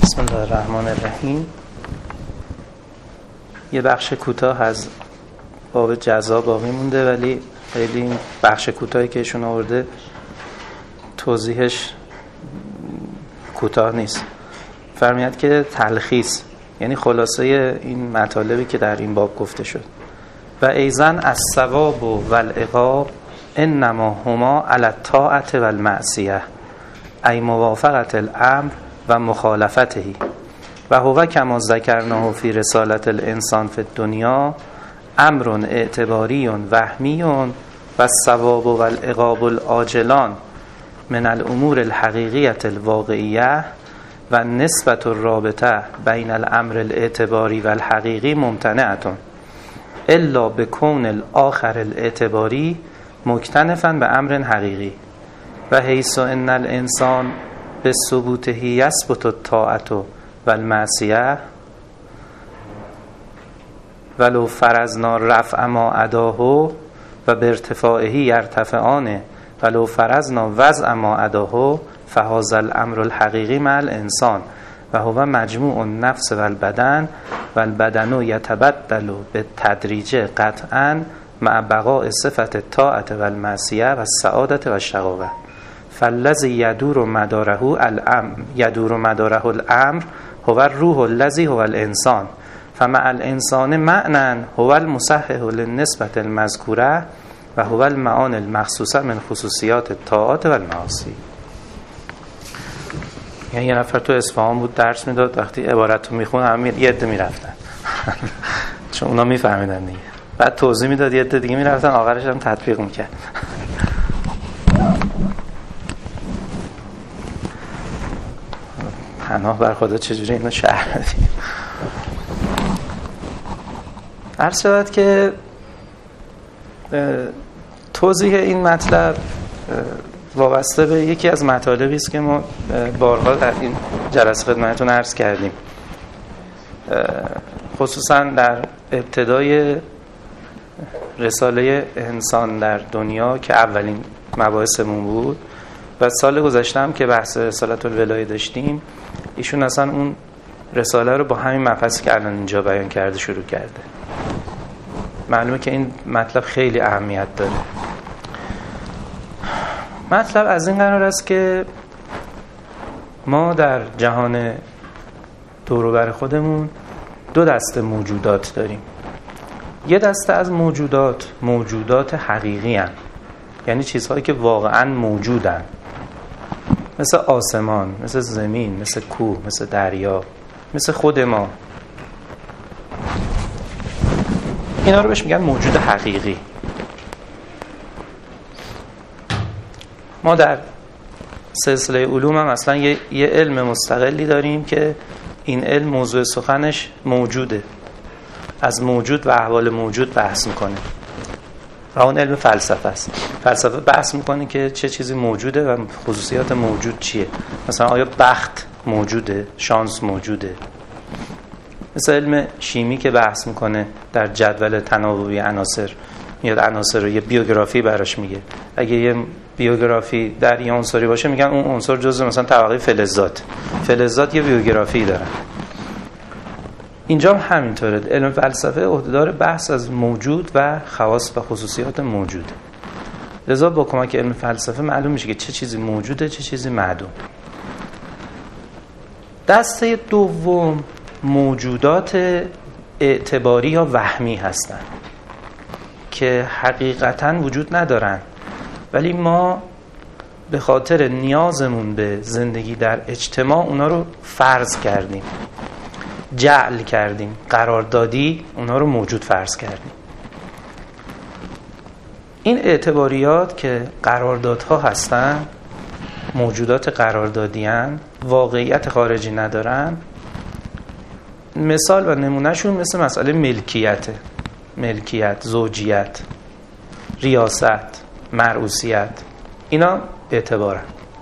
بسم الله الرحمن الرحیم. یه بخش کوتاه از باب جزا باقی مونده، ولی خیلی این بخش کوتاهی که ایشون آورده توضیحش کوتاه نیست. فرمید که تلخیص یعنی خلاصه این مطالبی که در این باب گفته شد. و ایزن الثواب و العقاب انما هما علی الطاعة و المعصیه ای موافقت الامر و مخالفته و هو کما ذکرناه فی رسالة الانسان فی الدنیا امر اعتباری وهمی و الثواب و العقاب العاجلان من الامور الحقیقیة الواقعیه و نسبت الرابطه بین الامر الاعتباری و الحقیقی ممتنعة الا بکون الاخر الاعتباری مکتنفا به امر حقیقی و حیث ان الانسان به ثبوته یثبت الطاعة و المعصیه ولو فرضنا رفع ما اداه و به ارتفاعه یرتفعان ولو فرضنا وضع ما اداه فهذا الامر الحقیقی مع الانسان و هو مجموع النفس و البدن و البدن یتبدل به تدریج قطعا مع بقاء صفت الطاعة و المعصیه و السعادة و الشقاوة فالذی یدور مداره الامر هو الروح الذی هو الانسان فمع الانسان معنى هو المصحح للنسبة المذکوره و هو المعان المخصوصه من خصوصیات الطاعات و المعاصی. یعنی یه نفر تو اصفهان بود درس میداد، وقتی عبارت رو میخون همه یه عده میرفتن چون اونا میفهمیدن دیگه، بعد توضیح میداد یه عده دیگه میرفتن، آخرش هم تطبیق میکرد. پناه بر خدا چجوری اینو شرح بدیم. عرض شود که توضیح این مطلب وابسته به یکی از مطالبی است که ما بارها در این جلسه خدمتتون عرض کردیم، خصوصا در ابتدای رساله انسان در دنیا که اولین مباحثمون بود و سال گذشته هم که بحث رسالة الولایه داشتیم، ایشون اصلا اون رساله رو با همین مبحثی که الان اینجا بیان کرده شروع کرده. معلومه که این مطلب خیلی اهمیت داره. مطلب از این قرار است که ما در جهان دور و بر خودمون دو دسته موجودات داریم. یه دسته از موجودات حقیقی هستند، یعنی چیزهایی که واقعا موجودن، مثل آسمان، مثل زمین، مثل کوه، مثل دریا، مثل خود ما. اینا رو بهش میگن موجود حقیقی. ما در سلسله علوم هم اصلا یه علم مستقلی داریم که این علم موضوع سخنش موجوده، از موجود و احوال موجود بحث میکنه و اون علم فلسفه است. فلسفه بحث میکنه که چه چیزی موجوده و خصوصیات موجود چیه. مثلا آیا بخت موجوده، شانس موجوده. مثل علم شیمی که بحث میکنه در جدول تناوبی عناصر، میاد عناصر رو یه بیوگرافی براش میگه. اگه یه بیوگرافی در یه عنصری باشه میگن اون عنصر جزء مثلا طبقه فلزات یه بیوگرافی داره. اینجا هم همینطوره. علم فلسفه عهدهدار بحث از موجود و خواص و خصوصیات موجود. لذا با کمک علم فلسفه معلوم میشه که چه چیزی موجوده، چه چیزی معدوم. دسته دوم موجودات اعتباری یا وهمی هستن که حقیقتاً وجود ندارن، ولی ما به خاطر نیازمون به زندگی در اجتماع اونا رو فرض کردیم، جعل کردیم، قراردادی اونا رو موجود فرض کردیم. این اعتباریات که قراردادها هستن، موجودات قراردادی هستن، واقعیت خارجی ندارن. مثال و نمونهشون مثل مسئله ملکیت، زوجیت، ریاست، مرئوسیت، اینا اعتبارن.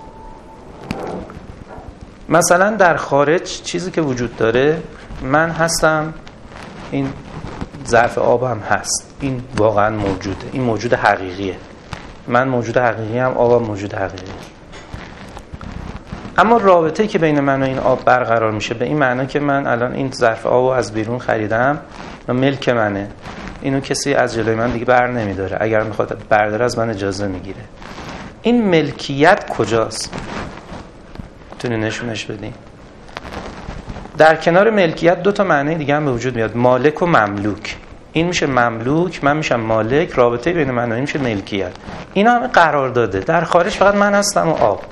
مثلا در خارج چیزی که وجود داره، من هستم، این ظرف آبم هست، این واقعا موجوده، این موجود حقیقیه. من موجود حقیقی هم، آبم موجود حقیقیه. اما رابطه‌ای که بین من و این آب برقرار میشه به این معنا که من الان این ظرف آبو از بیرون خریدم و ملک منه، اینو کسی از جلوی من دیگه بر نمیداره، اگر میخواد برداره از من اجازه میگیره. این ملکیت کجاست؟ میتونی نشونش بدین؟ در کنار ملکیت 2 تا معنی دیگه هم به وجود میاد، مالک و مملوک. این میشه مملوک، من میشم مالک، رابطه بین من و این میشه ملکیت. اینا همه قرار داده. در خارج فقط من هستم و آب.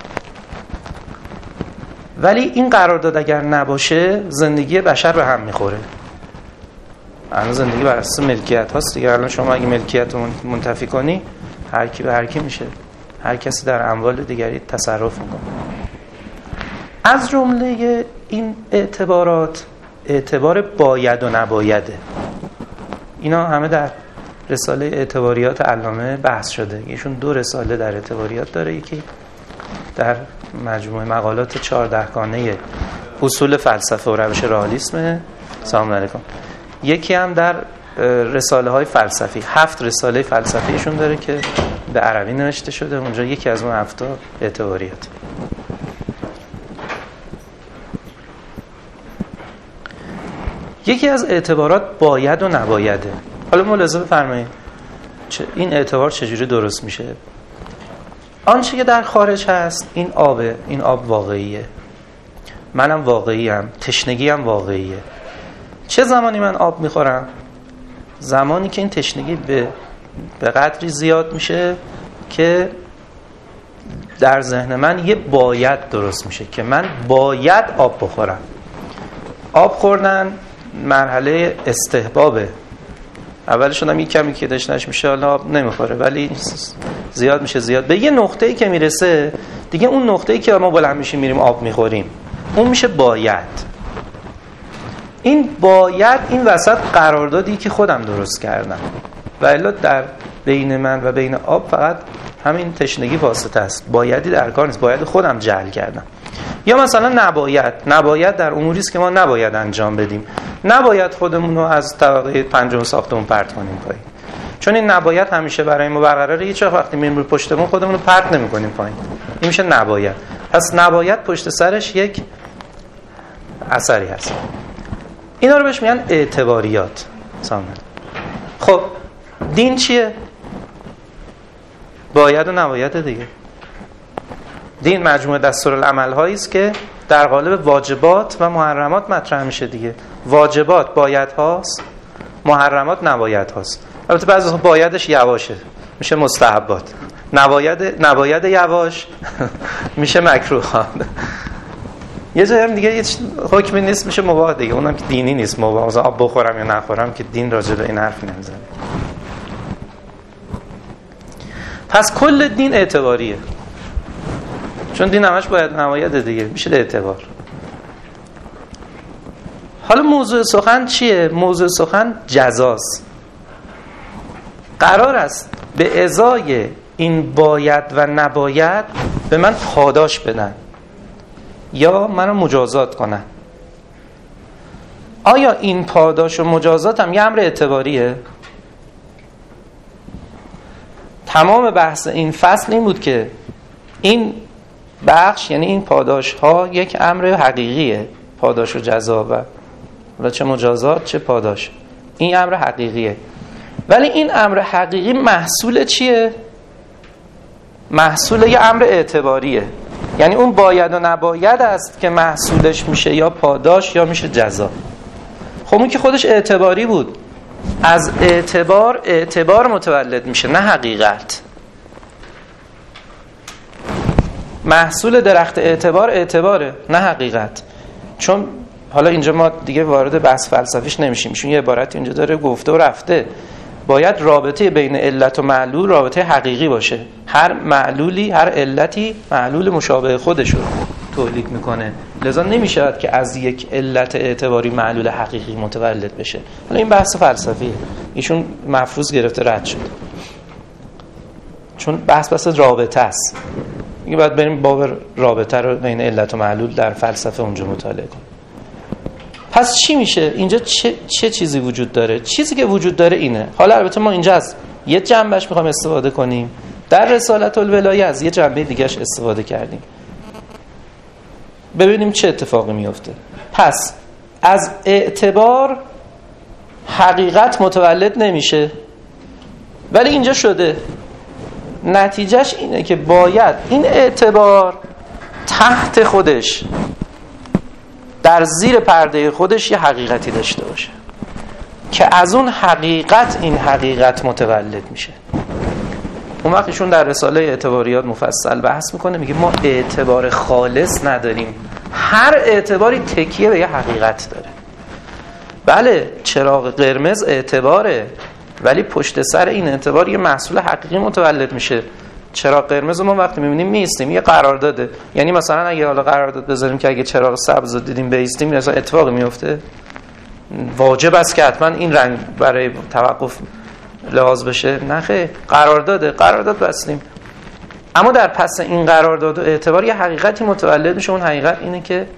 ولی این قرارداد اگر نباشه زندگی بشر به هم میخوره. الان زندگی بر اساس ملکیت هاست دیگه. الان شما اگه ملکیت رو منتفی کنی هر کی به هر کی میشه، هر کسی در اموال دیگری تصرف میکنه. از جمله این اعتبارات اعتبار باید و نبایده. اینا همه در رساله اعتباریات علامه بحث شده. ایشون 2 رساله در اعتباریات داره، یکی در مجموعه مقالات 14 گانه اصول فلسفه و روش رئالیسم، سلام علیکم، یکی هم در رساله های فلسفی، 7 رساله فلسفی ایشون داره که به عربی نوشته شده. اونجا یکی از اون 7 اعتباریات. یکی از اعتبارات باید و نبایده. حالا ملاحظه بفرمایید این اعتبار چجوری درست میشه. آنچه که در خارج هست این آبه، این آب واقعیه، منم واقعیم، تشنگی هم واقعیه. چه زمانی من آب میخورم؟ زمانی که این تشنگی به قدری زیاد میشه که در ذهن من یه باید درست میشه که من باید آب بخورم. آب خوردن مرحله استحبابه. اولش هم یک کمی که دشنش میشه، حالا آب نمیخوره، ولی زیاد میشه، زیاد به یه نقطه‌ای که میرسه دیگه، اون نقطه‌ای که ما بلند میشیم میریم آب میخوریم، اون میشه باید. این باید این وسط قراردادی که خودم درست کردم، و الا در بین من و بین آب فقط همین تشنگی واسطه است، بایدی در کار نیست، باید خودم جعل کردم. یا مثلا نباید در اموری است که ما نباید انجام بدیم. نباید خودمون رو از طبقه 5 ساختمون پرت کنیم پایین، چون این نباید همیشه برای ما برقراره. هیچ وقتی میریم روی پشتمون خودمون رو پرت نمی‌کنیم پایین، این میشه نباید. پس نباید پشت سرش یک اثری هست. اینا رو بهش میگن اعتباریات. خب دین چیه؟ باید و نباید دیگه. دین مجموعه دستورالعمل هایی است که در قالب واجبات و محرمات مطرح میشه دیگه. واجبات باید هاست، محرمات نباید هاست. البته بعضی وقتا بایدش یواشه میشه مستحبات، نباید یواش میشه مکروهات. یه جایی هم دیگه هیچ حکمی نیست میشه مباح دیگه، اونم که دینی نیست. مباح مثلا آب بخورم یا نخورم که دین راجع به این حرف نمیزنه. پس کل دین اعتباریه، چون دین همش باید نباید دیگه، میشه اعتبار. حالا موضوع سخن چیه؟ موضوع سخن جزاست. قرار است به ازای این باید و نباید به من پاداش بدن یا منو مجازات کنن. آیا این پاداش و مجازات هم یه امر اعتباریه؟ تمام بحث این فصل این بود که این بخش، یعنی این پاداش ها، یک امر حقیقیه. پاداش و جزا و چه مجازات چه پاداش، این امر حقیقیه. ولی این امر حقیقی محصول چیه؟ محصول یه امر اعتباریه. یعنی اون باید و نباید است که محصولش میشه یا پاداش یا میشه جزا. خب اون که خودش اعتباری بود، از اعتبار متولد میشه، نه حقیقت. محصول درخت اعتباره نه حقیقت. چون حالا اینجا ما دیگه وارد بحث فلسفیش نمیشیم، چون یه عبارت اینجا داره گفته و رفته. باید رابطه بین علت و معلول رابطه حقیقی باشه. هر معلولی، هر علتی معلول مشابه خودش رو تولید میکنه، لذا نمیشود که از یک علت اعتباری معلول حقیقی متولد بشه. حالا این بحث فلسفیه، ایشون مفروض گرفته رد شد، چون بحث رابطه است. میگه باید بریم باب رابطه رو بین علت و معلول در فلسفه اونجا مطالعه کنیم. پس چی میشه اینجا؟ چه چیزی وجود داره؟ چیزی که وجود داره اینه. حالا البته ما اینجا از یه جنبش میخوایم استفاده کنیم، در رسالت الولایه از یه جنبه دیگهش استفاده کردیم. ببینیم چه اتفاقی میفته. پس از اعتبار حقیقت متولد نمیشه، ولی اینجا شده. نتیجهش اینه که باید این اعتبار تحت خودش، در زیر پرده خودش یه حقیقتی داشته باشه که از اون حقیقت این حقیقت متولد میشه. اون وقت ایشون در رساله اعتباریات مفصل بحث میکنه، میگه ما اعتبار خالص نداریم، هر اعتباری تکیه به یه حقیقت داره. بله چراغ قرمز اعتباره، ولی پشت سر این اعتبار یه محصول حقیقی متولد میشه. چراغ قرمز ما وقتی میبینیم میستیم، یه قرارداده. یعنی مثلا اگه حالا قرارداد بذاریم که اگه چراغ سبز رو دیدیم بیستیم، مثلا اتفاقی میفته؟ واجب است که حتما این رنگ برای توقف لحاظ بشه؟ نه خیر، قرارداد بستیم. اما در پس این قرارداد و اعتبار یه حقیقتی متولد میشه. اون حقیقت اینه که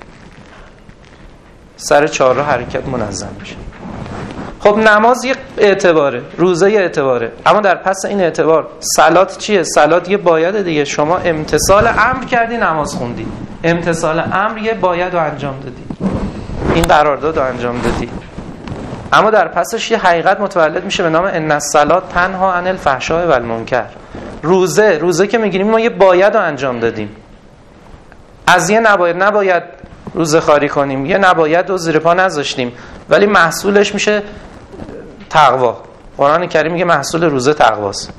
سر چهارراه حرکت منظم میشه. خب نماز یه اعتباره، روزه یه اعتباره، اما در پس این اعتبار صلات چیه؟ صلات یه باید دیگه. شما امتثال امر کردی، نماز خوندی. امتثال امر یه باید رو انجام دادی، این قرارداد رو انجام دادی. اما در پسش یه حقیقت متولد میشه به نام ان الصلاه تنها عن الفحشاء و المنکر. روزه که میگیریم ما یه باید رو انجام دادیم. از یه نباید روزه خواری کنیم، یه نباید رو زیر پا نذاشتیم، ولی محصولش میشه تقوا. قرآن کریم میگه محصول روزه تقواست.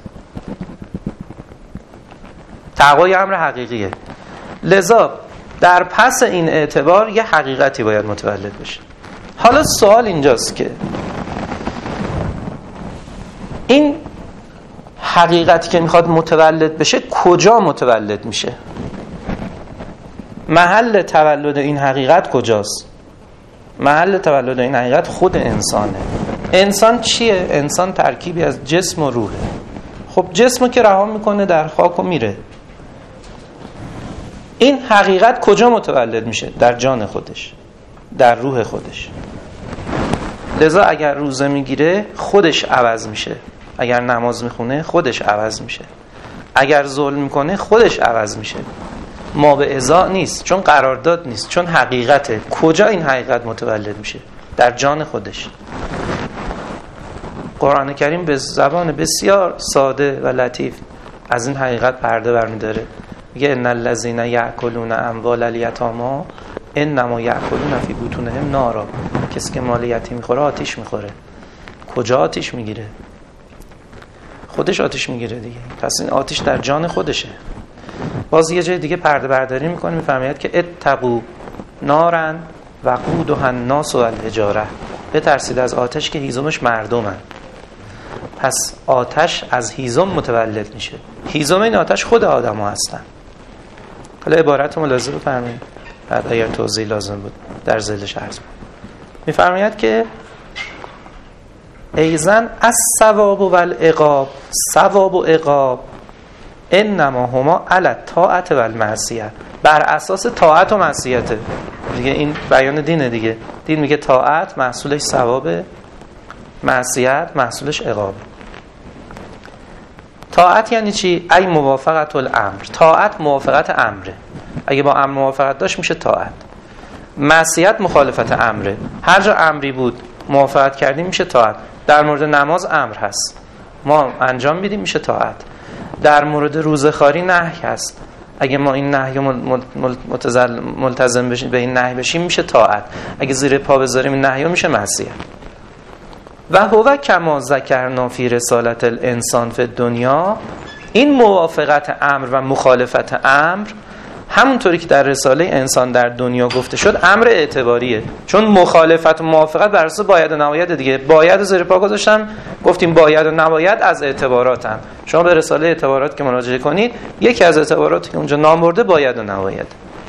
تقوا یه امر حقیقیه. لذا در پس این اعتبار یه حقیقتی باید متولد بشه. حالا سوال اینجاست که این حقیقتی که میخواد متولد بشه کجا متولد میشه؟ محل تولد این حقیقت کجاست؟ محل تولد این حقیقت خود انسانه. انسان چیه؟ انسان ترکیبی از جسم و روحه. خب جسمو که رها میکنه در خاک و میره. این حقیقت کجا متولد میشه؟ در جان خودش، در روح خودش. لذا اگر روزه میگیره خودش عوض میشه، اگر نماز میخونه خودش عوض میشه، اگر ظلم میکنه خودش عوض میشه. ما به ازا نیست، چون قرارداد نیست، چون حقیقته. کجا این حقیقت متولد میشه؟ در جان خودش. قرآن کریم به زبان بسیار ساده و لطیف از این حقیقت پرده برمی‌داره. میگه ان الذين ياكلون اموال اليتامى انما ياكلون في بطونهم نارا. کسی که مال یتیم میخوره آتش میخوره. کجا آتش میگیره؟ خودش آتش میگیره دیگه. پس این آتش در جان خودشه. باز یه جای دیگه پرده برداری میکنه، میفهمید که اتقوا نارا وقودها الناس والحجاره. بترسید از آتش که هیزمش مردمن. پس آتش از هیزم متولد میشه. هیزم این آتش خود آدم ها هستن. حالا عبارت رو ملاحظه بفرمایید، بعد اگر توضیح لازم بود در ذیلش عرض کنم. میفرماید که ایزن از ثواب و العقاب، ثواب و عقاب انما هما علی الطاعت و المعصیه، بر اساس طاعت و معصیته دیگه. این بیان دینه دیگه. دین میگه طاعت محصولش ثوابه، معصیت محصولش عقابه. طاعت یعنی چی؟ ای موافقت الامر. طاعت موافقت امره. اگه با امر موافقت داشت میشه طاعت. معصیت مخالفت امره. هر جا امری بود موافقت کردیم میشه طاعت. در مورد نماز امر هست، ما انجام میدیم میشه طاعت. در مورد روزه‌خواری نهی هست، اگه ما این نهی ملتزم بشیم، به این نهی بشیم میشه طاعت. اگه زیر پا بذاریم این نهی میشه معصیت. و هو کما ذکرنا فی رسالت الانسان فی الدنیا، این موافقت امر و مخالفت امر همونطوری که در رساله انسان در دنیا گفته شد امر اعتباریه. چون مخالفت و موافقت بر اساس باید و نباید دیگه. باید زیر پا گذاشتم، گفتیم باید و نباید از اعتباراتن. شما به رساله اعتبارات که مراجعه کنید، یکی از اعتباراتی که اونجا نام برده باید و نباید.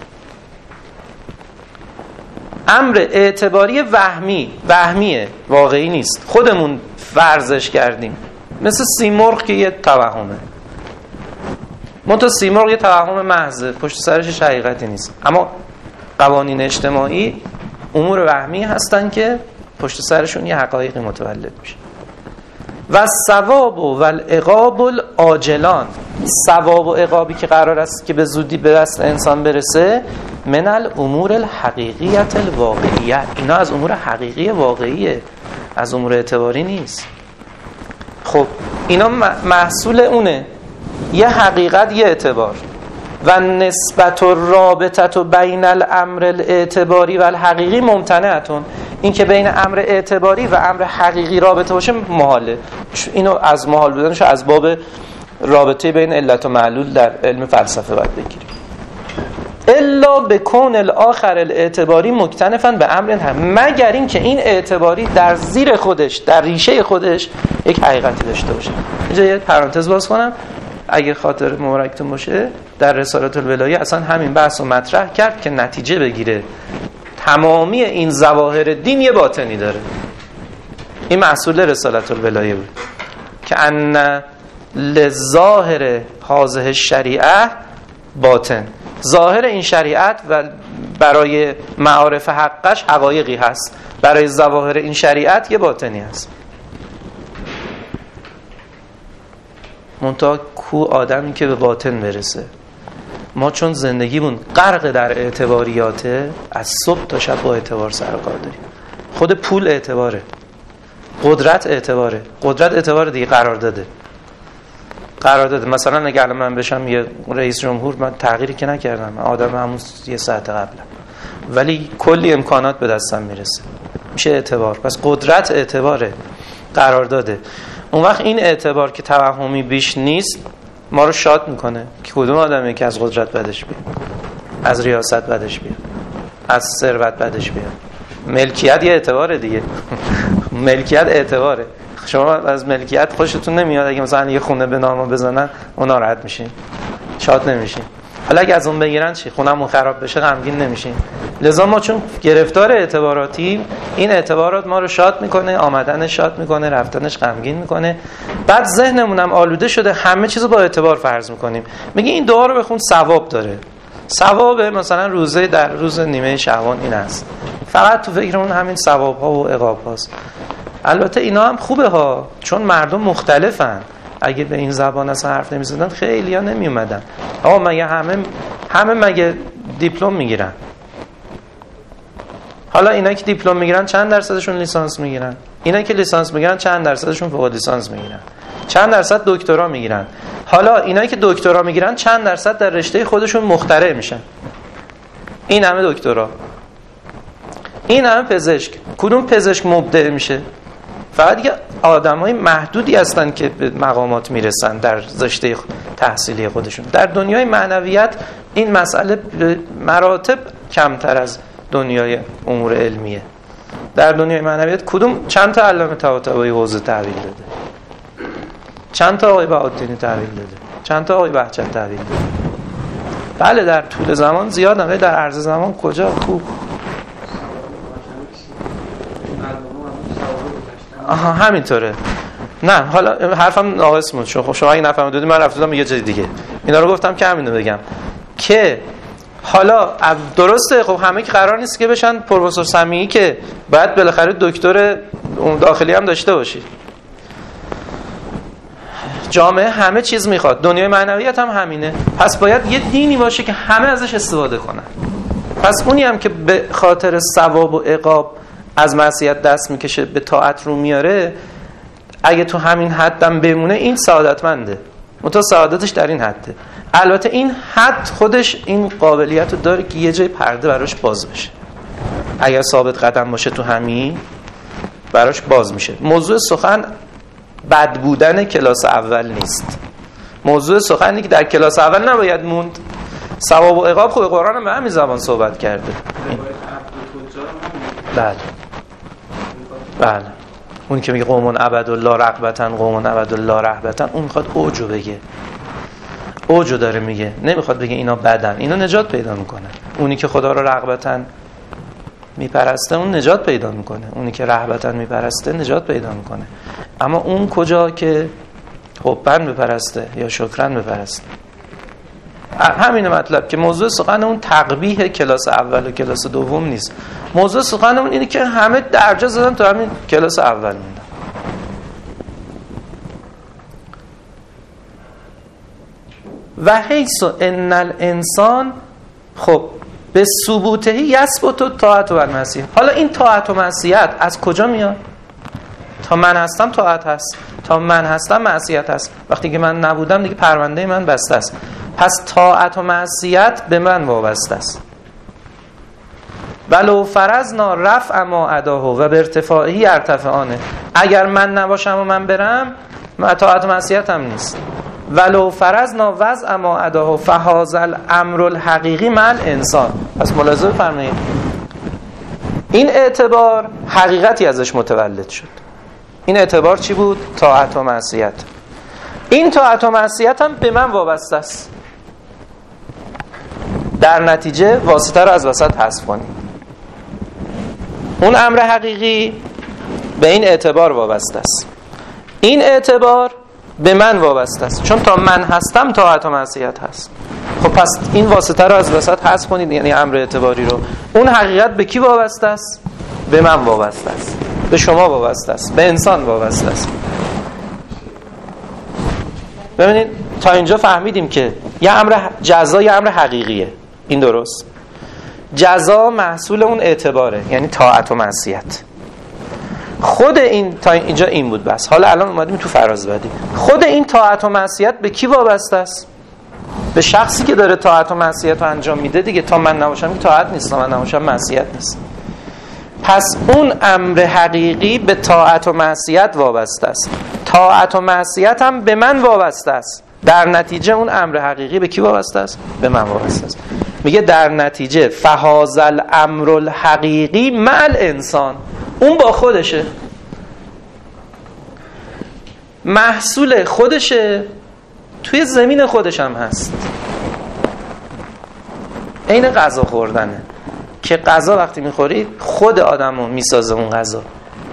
امر اعتباری وهمیه، واقعی نیست. خودمون فرضش کردیم. مثل سیمرغ که یه توهمه. منتها سیمرغ یه توهم محضه، پشت سرش حقیقتی نیست. اما قوانین اجتماعی امور وهمی هستن که پشت سرشون یه حقایقی متولد میشه. و ثواب و العقاب العاجلان، ثواب و عقابی که قرار است که به زودی به دست انسان برسه، من الامور الحقیقیت الواقعیه، اینا از امور حقیقی واقعیه، از امور اعتباری نیست. خب اینا محصول اونه، یه حقیقت یه اعتبار. و نسبت و رابطت و بین الامر الاعتباری و الحقیقی ممتنعتون، این که بین امر اعتباری و امر حقیقی رابطه باشه محاله. اینو از محال بودنش از باب رابطه بین علت و معلول در علم فلسفه باید بگیریم. الا بکون الاخر الاعتباری مکتنفاً به امر هم، مگر این که این اعتباری در زیر خودش، در ریشه خودش یک حقیقتی داشته باشه. اینجا یه پرانتز باز کنم، اگه خاطر مبارکتون باشه در رسالت الولایه اصلا همین بحث رو مطرح کرد که نتیجه بگیره تمامی این ظواهر دین یه باطنی داره. این محصول رسالت الولایه بود که ان لظاهر هذه الشریعه باطن، ظاهر این شریعت و برای معارف حقش حقایقی هست، برای ظواهر این شریعت یه باطنی هست. منتها کو آدمی که به باطن برسه؟ ما چون زندگیمون غرق در اعتباریاته، از صبح تا شب با اعتبار سر و کار داریم. خود پول اعتباره، قدرت اعتباره، قدرت اعتبار دیگه قرار داده. مثلا اگه من بشم یه رئیس جمهور، من تغییری که نکردم، من آدم همون یه ساعت قبلم، ولی کلی امکانات به دستم میرسه، میشه اعتبار. پس قدرت اعتباره، قرار داده. اون وقت این اعتبار که توهمی بیش نیست ما رو شاد میکنه. که کدوم آدمی که از قدرت بدش بیاد، از ریاست بدش بیاد، از ثروت بدش بیاد؟ ملکیت یه اعتباره دیگه. ملکیت اعتباره. شما از ملکیت خوشتون نمیاد، اگه مثلا یه خونه به نام بزنن اون ناراحت میشین، شاد نمیشین. حالا اگه از اون بگیرن چی؟ خونمون خراب بشه غمگین نمیشین. لذا ما چون گرفتار اعتباراتیم، این اعتبارات ما رو شاد میکنه، آمدنش شاد میکنه، رفتنش غمگین میکنه. بعد ذهنمون هم آلوده شده، همه چیزو با اعتبار فرض میکنیم. میگه این دعا رو بخون ثواب داره. ثواب مثلا روزه در روز نیمه شعبان این است. فقط تو فکرمون همین ثواب ها و عقاب هاست. البته اینا هم خوبه ها، چون مردم مختلفن. اگه به این زبان اصلا حرف نمیزدن خیلی ها نمی اومدن. آقا مگه همه مگه دیپلم میگیرن؟ حالا اینا که دیپلم میگیرن چند درصدشون لیسانس میگیرن؟ اینا که لیسانس میگیرن چند درصدشون فوق لیسانس میگیرن؟ چند درصد دکترا میگیرن؟ حالا اینا که دکترا میگیرن چند درصد در رشته خودشون مخترع میشن؟ این همه دکترا، این همه پزشک، کدوم پزشک مبدع میشه؟ فقط دیگه آدمای محدودی هستن که به مقامات میرسن در رشته تحصیلی خودشون. در دنیای معنویت این مسئله به مراتب کمتر از دنیای امور علمیه. در دنیای معنویت کدوم چند تا علامه طباطبایی حوزه تحویل داده؟ چند تا آقای بهاءالدینی تحویل داده؟ چند تا آقای بهجت تحویل داده؟ بله در طول زمان زیاد، ولی در عرض زمان کجا؟ خوب. آها همینطوره. نه حالا حرفم ناقص بود، شما اگه نفهمیدید من رفتم یه جای دیگه. اینا رو گفتم که همینو بگم که حالا درسته. خب همه که قرار نیست که بشن پروفسور سمیعی که باید بالاخره دکتر داخلی هم داشته باشی. جامعه همه چیز میخواد، دنیای معنویت هم همینه. پس باید یه دینی باشه که همه ازش استفاده کنن. پس اونی هم که به خاطر ثواب و عقاب از معصیت دست میکشه به طاعت رو میاره، اگه تو همین حدم بمونه این سعادتمنده. منتها سعادتش در این حده. البته این حد خودش این قابلیت رو داره که یه جای پرده براش باز بشه. اگر ثابت قدم باشه تو همین براش باز میشه. موضوع سخن بد بودن کلاس اول نیست. موضوع سخن اینه که در کلاس اول نباید موند. ثواب و عقاب خود قرآن هم به همین زبان صحبت کرده. بله. اون که میگه قومون عبدالله رغبتن، قومون عبدالله رهبتن، اون میخواد اوجو بگه. اوجو داره میگه، نمیخواد بگه اینا بدن، اینا نجات پیدا میکنه. اونی که خدا رو رغبتن میپرسته اون نجات پیدا میکنه، اونی که رهبتن میپرسته نجات پیدا میکنه. اما اون کجا که حبن بپرسته یا شکرن بپرسته. همین مطلب که موضوع سخن اون تقبیح کلاس اول و کلاس دوم نیست. موضوع سخن اون اینه که همه درجا زدن تو همین کلاس اول موندن. و حیث ان الانسان، خب به ثبوته یثبت الطاعت و المعصیه. حالا این طاعت و معصیت از کجا میاد؟ تا من هستم طاعت هست، تا من هستم معصیت هست. وقتی که من نبودم دیگه پرونده من بسته است. پس طاعت و معصیت به من وابسته است. ولو فرضنا رفع ما اداه و به ارتفاعه ارتفعانه. اگر من نباشم و من برم، طاعت و معصیت هم نیست. ولو فرضنا وضع ما اداه فهذا الامر الحقیقی مع الانسان. پس ملاحظه بفرمایید این اعتبار حقیقتی ازش متولد شد. این اعتبار چی بود؟ طاعت و معصیت. این طاعت و معصیت هم به من وابسته است. در نتیجه واسطه رو از وسط حذف کنیم. اون امر حقیقی به این اعتبار وابسته است، این اعتبار به من وابسته است، چون تا من هستم طاعت و معصیت هست. خب پس این واسطه رو از وسط حذف کنید، یعنی امر اعتباری رو. اون حقیقت به کی وابسته است؟ به من وابسته است، به شما وابسته است، به انسان وابسته است. ببینید تا اینجا فهمیدیم که یه امر جزا یه امر حقیقیه. این درست؟ جزا محصول اون اعتباره، یعنی طاعت و معصیت. خود این تا اینجا این بود بس. حالا الان اومدیم تو فرازبدی. خود این طاعت و معصیت به کی وابسته است؟ به شخصی که داره طاعت و معصیت رو انجام میده دیگه. تا من نباشم که طاعت نیست، تا من نباشم معصیت نیست. پس اون امر حقیقی به طاعت و معصیت وابسته است، طاعت و معصیت هم به من وابسته است. در نتیجه اون امر حقیقی به کی وابسته است؟ به من وابسته است. میگه در نتیجه فهذا الامر الحقیقی مع الانسان. اون با خودشه، محصول خودشه، توی زمین خودش هم هست. این غذا خوردنه که غذا وقتی میخوری خود آدمو میسازه اون غذا.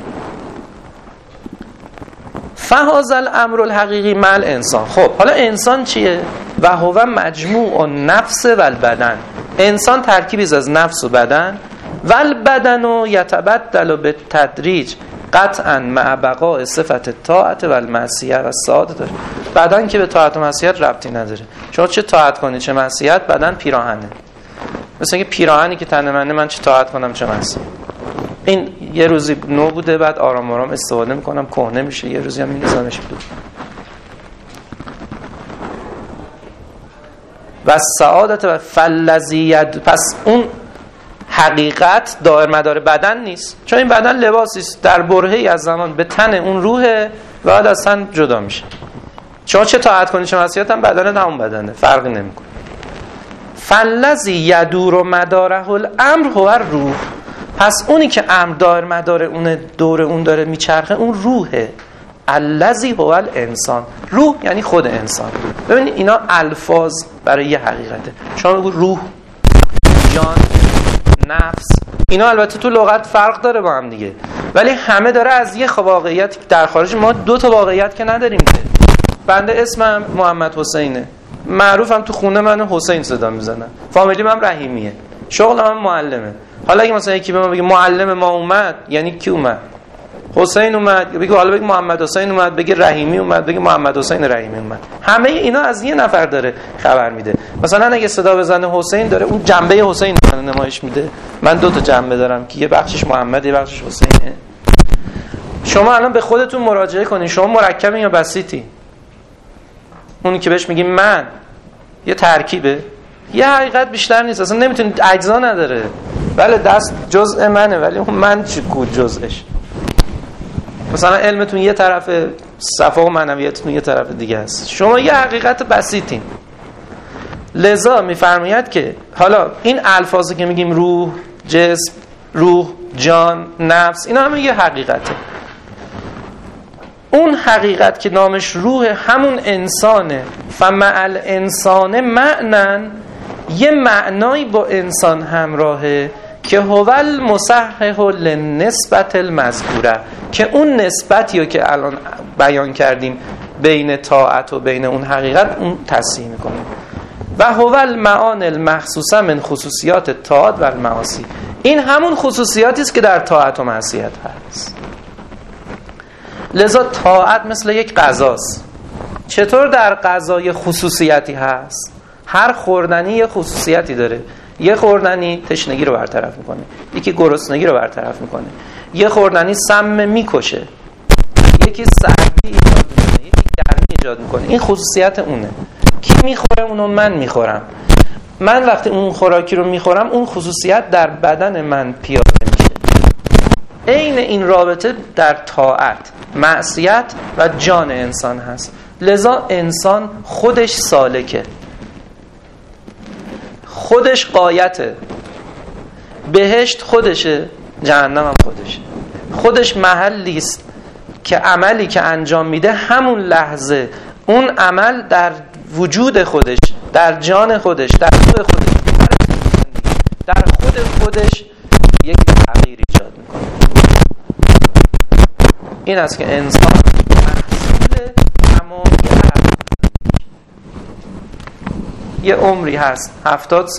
فهذا الامر الحقیقی مع الانسان. خب حالا انسان چیه؟ و هو مجموع النفس و البدن. انسان ترکیبی از نفس و بدن. و البدن یتبدل بالتدریج قطعا مع بقاء صفت الطاعت و المعصیه و السعاده داره. بدن که به طاعت و معصیت ربطی نداره. شما چه طاعت کنی چه معصیت، بدن پیراهنه. مثلا اینکه پیراهنی که تن منه، من چه طاعت کنم چه معصیت. این یه روزی نو بوده، بعد آرام آرام استفاده میکنم، کهنه میشه، یه روزی هم میندازمش دور. و سعادت و فلذیت. پس اون حقیقت دائر مدار بدن نیست، چون این بدن لباسی است، در برهه‌ای از زمان به تن اون روحه و بعد از تن جدا میشه. چه طاعت کنی چه معصیت هم بدن همون بدنه، فرقی نمیکنه. فلذی یدور مداره الامر هو الروح. پس اونی که امر دائر مدار اون دور اون داره میچرخه، اون روحه. الذی هو الانسان. روح یعنی خود انسان. ببینید اینا الفاظ برای یه حقیقته. شما بگو روح، جان، نفس، اینا البته تو لغت فرق داره با هم دیگه، ولی همه داره از یه واقعیت. در خارج ما دو تا واقعیت که نداریم که. بنده اسمم محمد حسینه، معروفم تو خونه من حسین صدا میزنن، فامیلی من رحیمیه، شغل من معلمه. حالا اگه مثلا یکی به ما بگه معلم ما اومد، یعنی کی اومد؟ حسین اومد. بگه حالا بگه محمد حسین اومد، بگه رحیمی اومد، بگه محمد حسین رحیمی اومد. همه اینا از یه نفر داره خبر میده. مثلا اگه صدا بزنه حسین، داره اون جنبه حسین رو نمایش میده. من دو تا جنبه دارم که یه بخشش محمد، یه بخشش حسینه. شما الان به خودتون مراجعه کنین، شما مرکبین یا بسیطی؟ اونی که بهش میگیم من، یه ترکیبه، یه حقیقت بیشتر نیست، اصلا نمیتونید، اجزا نداره. بله دست جزء منه، ولی اون من چی کود جزءش؟ مثلا علمتون یه طرف، صفا و معنویتتون یه طرف دیگه است. شما یه حقیقت بسیطین. لذا میفرماید که حالا این الفاظی که میگیم روح، جسم، روح، جان، نفس، اینا همه یه حقیقته. اون حقیقت که نامش روح، همون انسانه. فمع الانسان معنن، یه معنایی با انسان همراهه که هو المصحح للنسبت المذکوره، که اون نسبتی رو که الان بیان کردیم بین طاعت و بین اون حقیقت، اون تصحیح میکنه. و هو المعان المخصوصه من خصوصیات الطاعات و المعاصی. این همون خصوصیاتی است که در طاعت و معصیت هست. لذا طاعت مثل یک غذاست. چطور در غذای خصوصیتی هست؟ هر خوردنی یه خصوصیتی داره. یه خوردنی تشنگی رو برطرف میکنه، یکی گرسنگی رو برطرف میکنه، یه خوردنی سم میکشه، یکی سردی ایجاد میکنه، یکی گرمی ایجاد میکنه. این خصوصیت اونه. کی میخوره اونو؟ من میخورم. من وقتی اون خوراکی رو میخورم اون خصوصیت در بدن من پیاده میشه. عین این رابطه در طاعت، معصیت و جان انسان هست. لذا انسان خودش سالکه، خودش غایته، بهشت خودشه، جهنم هم خودشه. خودش محلی است که عملی که انجام میده همون لحظه اون عمل در وجود خودش، در جان خودش، در روح خودش، در خود خودش یک تغییر ایجاد میکنه. این است که انسان محصول تمامی یه عمری هست 70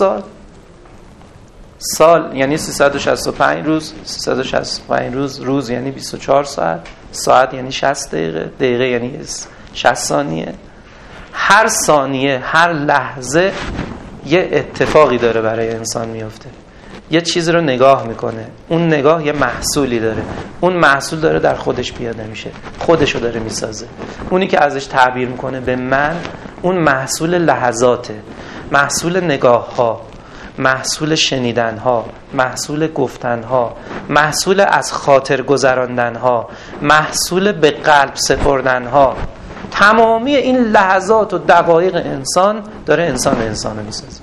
سال یعنی 365 روز، 365 روز یعنی 24 ساعت، ساعت یعنی 60 دقیقه یعنی 60 ثانیه. هر ثانیه، هر لحظه یه اتفاقی داره برای انسان میفته. یه چیزی رو نگاه میکنه، اون نگاه یه محصولی داره، اون محصول داره در خودش پیاده میشه، خودشو داره میسازه. اونی که ازش تعبیر میکنه به من، اون محصول لحظاته، محصول نگاه ها، محصول شنیدن ها، محصول گفتن ها، محصول از خاطر گذراندن ها، محصول به قلب سپردن ها. تمامی این لحظات و دقایق انسان داره انسانو میسازه.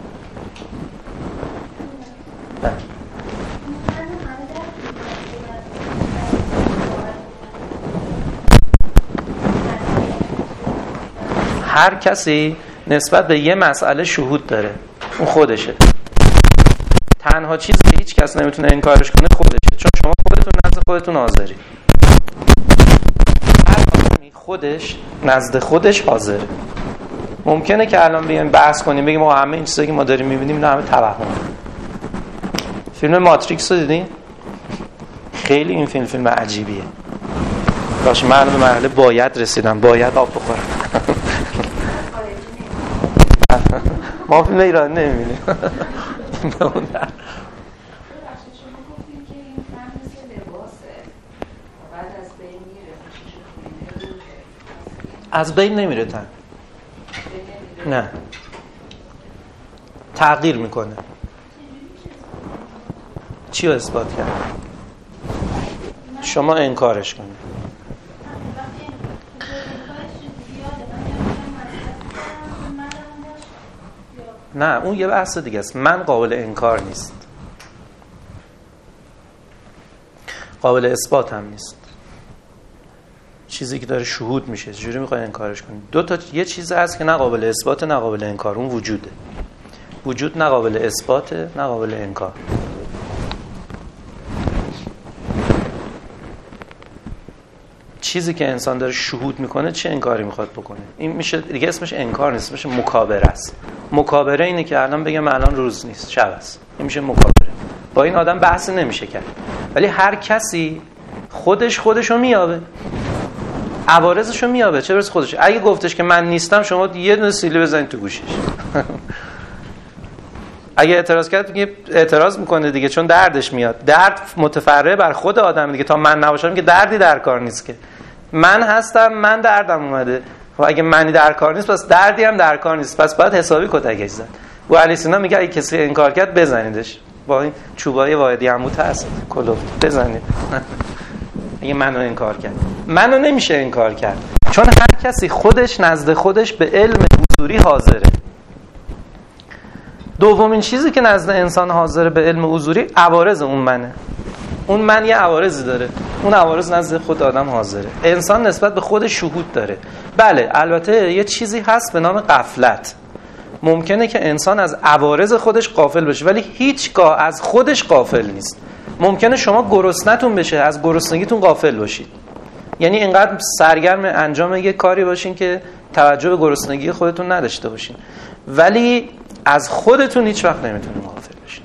هر کسی نسبت به یه مسئله شهود داره، اون خودشه. تنها چیزی که هیچ کس نمیتونه انکارش کنه خودشه، چون شما خودتون نزد خودتون حاضری. هر آدمی خودش نزد خودش حاضره. ممکنه که الان بیایم بحث کنیم بگیم ما همه این چیزایی که ما داریم میبینیم اینا همه توهم. فیلم ماتریکس رو دیدین؟ خیلی این فیلم عجیبیه. باشه من به مرحله باید رسیدم، باید آب بخورم. ما فیلم ایرانی نمیبینیم. از بین نمیره تن. نه، تغییر میکنه. چی رو اثبات کرد؟ شما انکارش کنید. نه، اون یه بحث دیگه است. من قابل انکار نیست، قابل اثبات هم نیست. چیزی که داره شهود میشه، چجوری میخوای انکارش کنی؟ دو تا یه چیز هست که نه قابل اثبات نه قابل انکار، اون وجوده. وجود نه قابل اثبات نه قابل انکار. چیزی که انسان داره شهود میکنه چه انکاری میخواد بکنه؟ این میشه دیگه اسمش انکار نیست، میشه مکابره است. مکابره اینه که الان بگم الان روز نیست، شب است. این میشه مکابره. با این آدم بحث نمیشه کرد. ولی هر کسی خودشو میابه، عوارضشو میابه. چه برسه خودش. اگه گفتش که من نیستم، شما یه دونه سیلی بزنید تو گوشش. اگه اعتراض کرد دیگه اعتراض میکنه دیگه، چون دردش میاد. درد متفرع بر خود آدم دیگه. تا من نباشم که دردی در کار نیست که. من هستم، من دردم اومده. و اگه منی در کار نیست پس دردی هم در کار نیست، پس باید حسابی کتکش زد. و علی سینا میگه اگه کسی انکار کرد بزنیدش با این چوبای واحدی عمود هست کلوف بزنید. اگه منو انکار کرد، منو نمیشه انکار کرد، چون هر کسی خودش نزد خودش به علم حضوری حاضره. دومین چیزی که نزد انسان حاضره به علم حضوری عوارض اون منه. اون من یه عوارضی داره، اون عوارض نزد خود آدم حاضره. انسان نسبت به خودش شهود داره. بله البته یه چیزی هست به نام غفلت. ممکنه که انسان از عوارض خودش غافل بشه ولی هیچگاه از خودش غافل نیست. ممکنه شما گرسنتون بشه، از گرسنگیتون غافل باشید. یعنی اینقدر سرگرم انجام یه کاری باشین که توجه به گرسنگی خودتون نداشته باشین، ولی از خودتون هیچ وقت نمیتونین غافل بشین.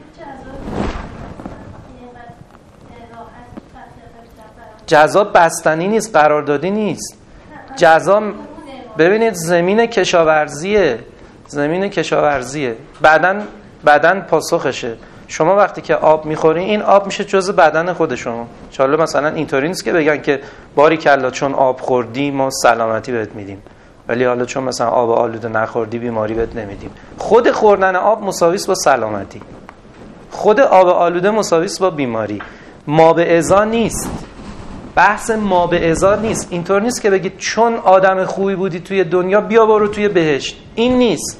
جزا بستنی نیست، قراردادی نیست. جزا ببینید زمین کشاورزیه، زمین کشاورزیه. بعدن بدن پاسخشه. شما وقتی که آب میخوری این آب میشه جزء بدن خود شما. چاله مثلا اینطوری نیست که بگن که باریکلا چون آب خوردی ما سلامتی بهت میدیم، ولی حالا چون مثلا آب آلوده نخوردی بیماری بهت نمیدیم. خود خوردن آب مساوی است با سلامتی. خود آب آلوده مساوی است با بیماری. ما به ازا نیست. بحث ما به ازا نیست. اینطور نیست که بگید چون آدم خوبی بودی توی دنیا بیا برو توی بهشت. این نیست.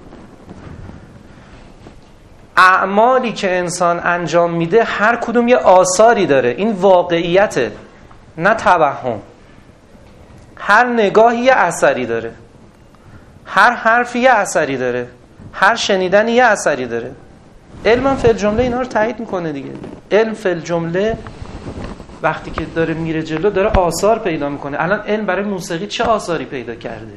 اعمالی که انسان انجام میده هر کدوم یه آثاری داره. این واقعیته، نه توهم. هر نگاهی یه اثری داره، هر حرفی یه اثری داره، هر شنیدنی یه اثری داره. علم فی الجمله اینا رو تایید میکنه دیگه. علم فی الجمله وقتی که داره میره جلو داره آثار پیدا میکنه. الان علم برای موسیقی چه آثاری پیدا کرده؟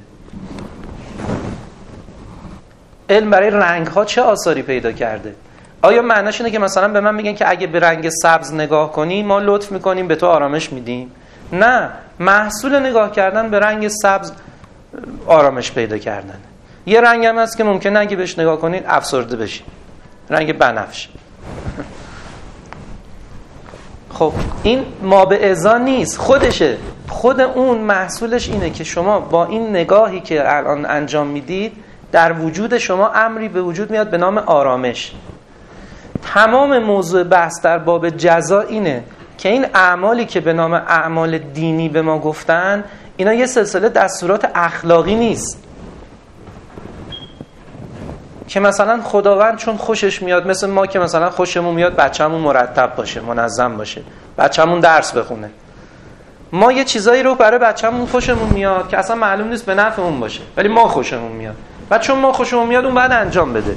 علم برای رنگ ها چه آثاری پیدا کرده؟ آیا معناش اینه که مثلا به من میگن که اگه به رنگ سبز نگاه کنی ما لطف میکنیم به تو آرامش میدیم؟ نه، محصول نگاه کردن به رنگ سبز آرامش پیدا کردن. یه رنگ هم هست که ممکنه اگه بهش نگاه کنید افسرده بشی، رنگ بنفش. خب این ما به ازا نیست، خودشه. خود اون محصولش اینه که شما با این نگاهی که الان انجام میدید در وجود شما امری به وجود میاد به نام آرامش. تمام موضوع بحث در باب جزا اینه که این اعمالی که به نام اعمال دینی به ما گفتن اینا یه سلسله دستورات اخلاقی نیست که مثلا خداوند چون خوشش میاد، مثل ما که مثلا خوشمون میاد بچه‌مون مرتب باشه، منظم باشه، بچه‌مون درس بخونه. ما یه چیزایی رو برای بچه‌مون خوشمون میاد که اصلا معلوم نیست به نفعمون باشه، ولی ما خوشمون میاد. بعد چون ما خوشمون میاد اون بعد انجام بده.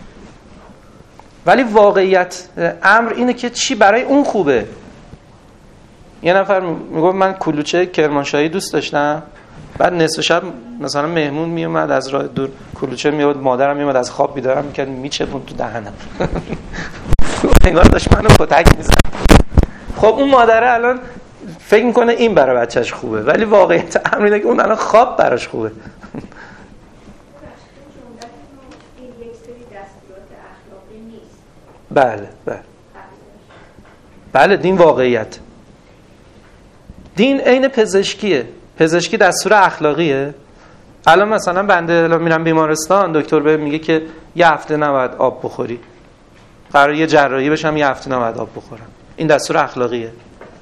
ولی واقعیت امر اینه که چی برای اون خوبه. یه نفر میگه من کلوچه کرمانشاهی دوست داشتم، بعد نصف شب مثلا مهمون میومد از راه دور، کلوچه میاد، مادرم میومد از خواب بیدارم میکرد میچپون تو دهنم. انگار داشت منو کتک میزد. خب اون مادره الان فکر میکنه این برای بچهش خوبه، ولی واقعیت امر اینه که اون الان خواب براش خوبه. بله بله بله، دین واقعیت. دین عین پزشکیه. پزشکی دستور اخلاقیه. الان مثلا بنده الان میرم بیمارستان، دکتر بهم میگه که یه هفته نباید آب بخوری، قراره یه جراحی بشم، یه هفته نباید آب بخورم. این دستور اخلاقیه.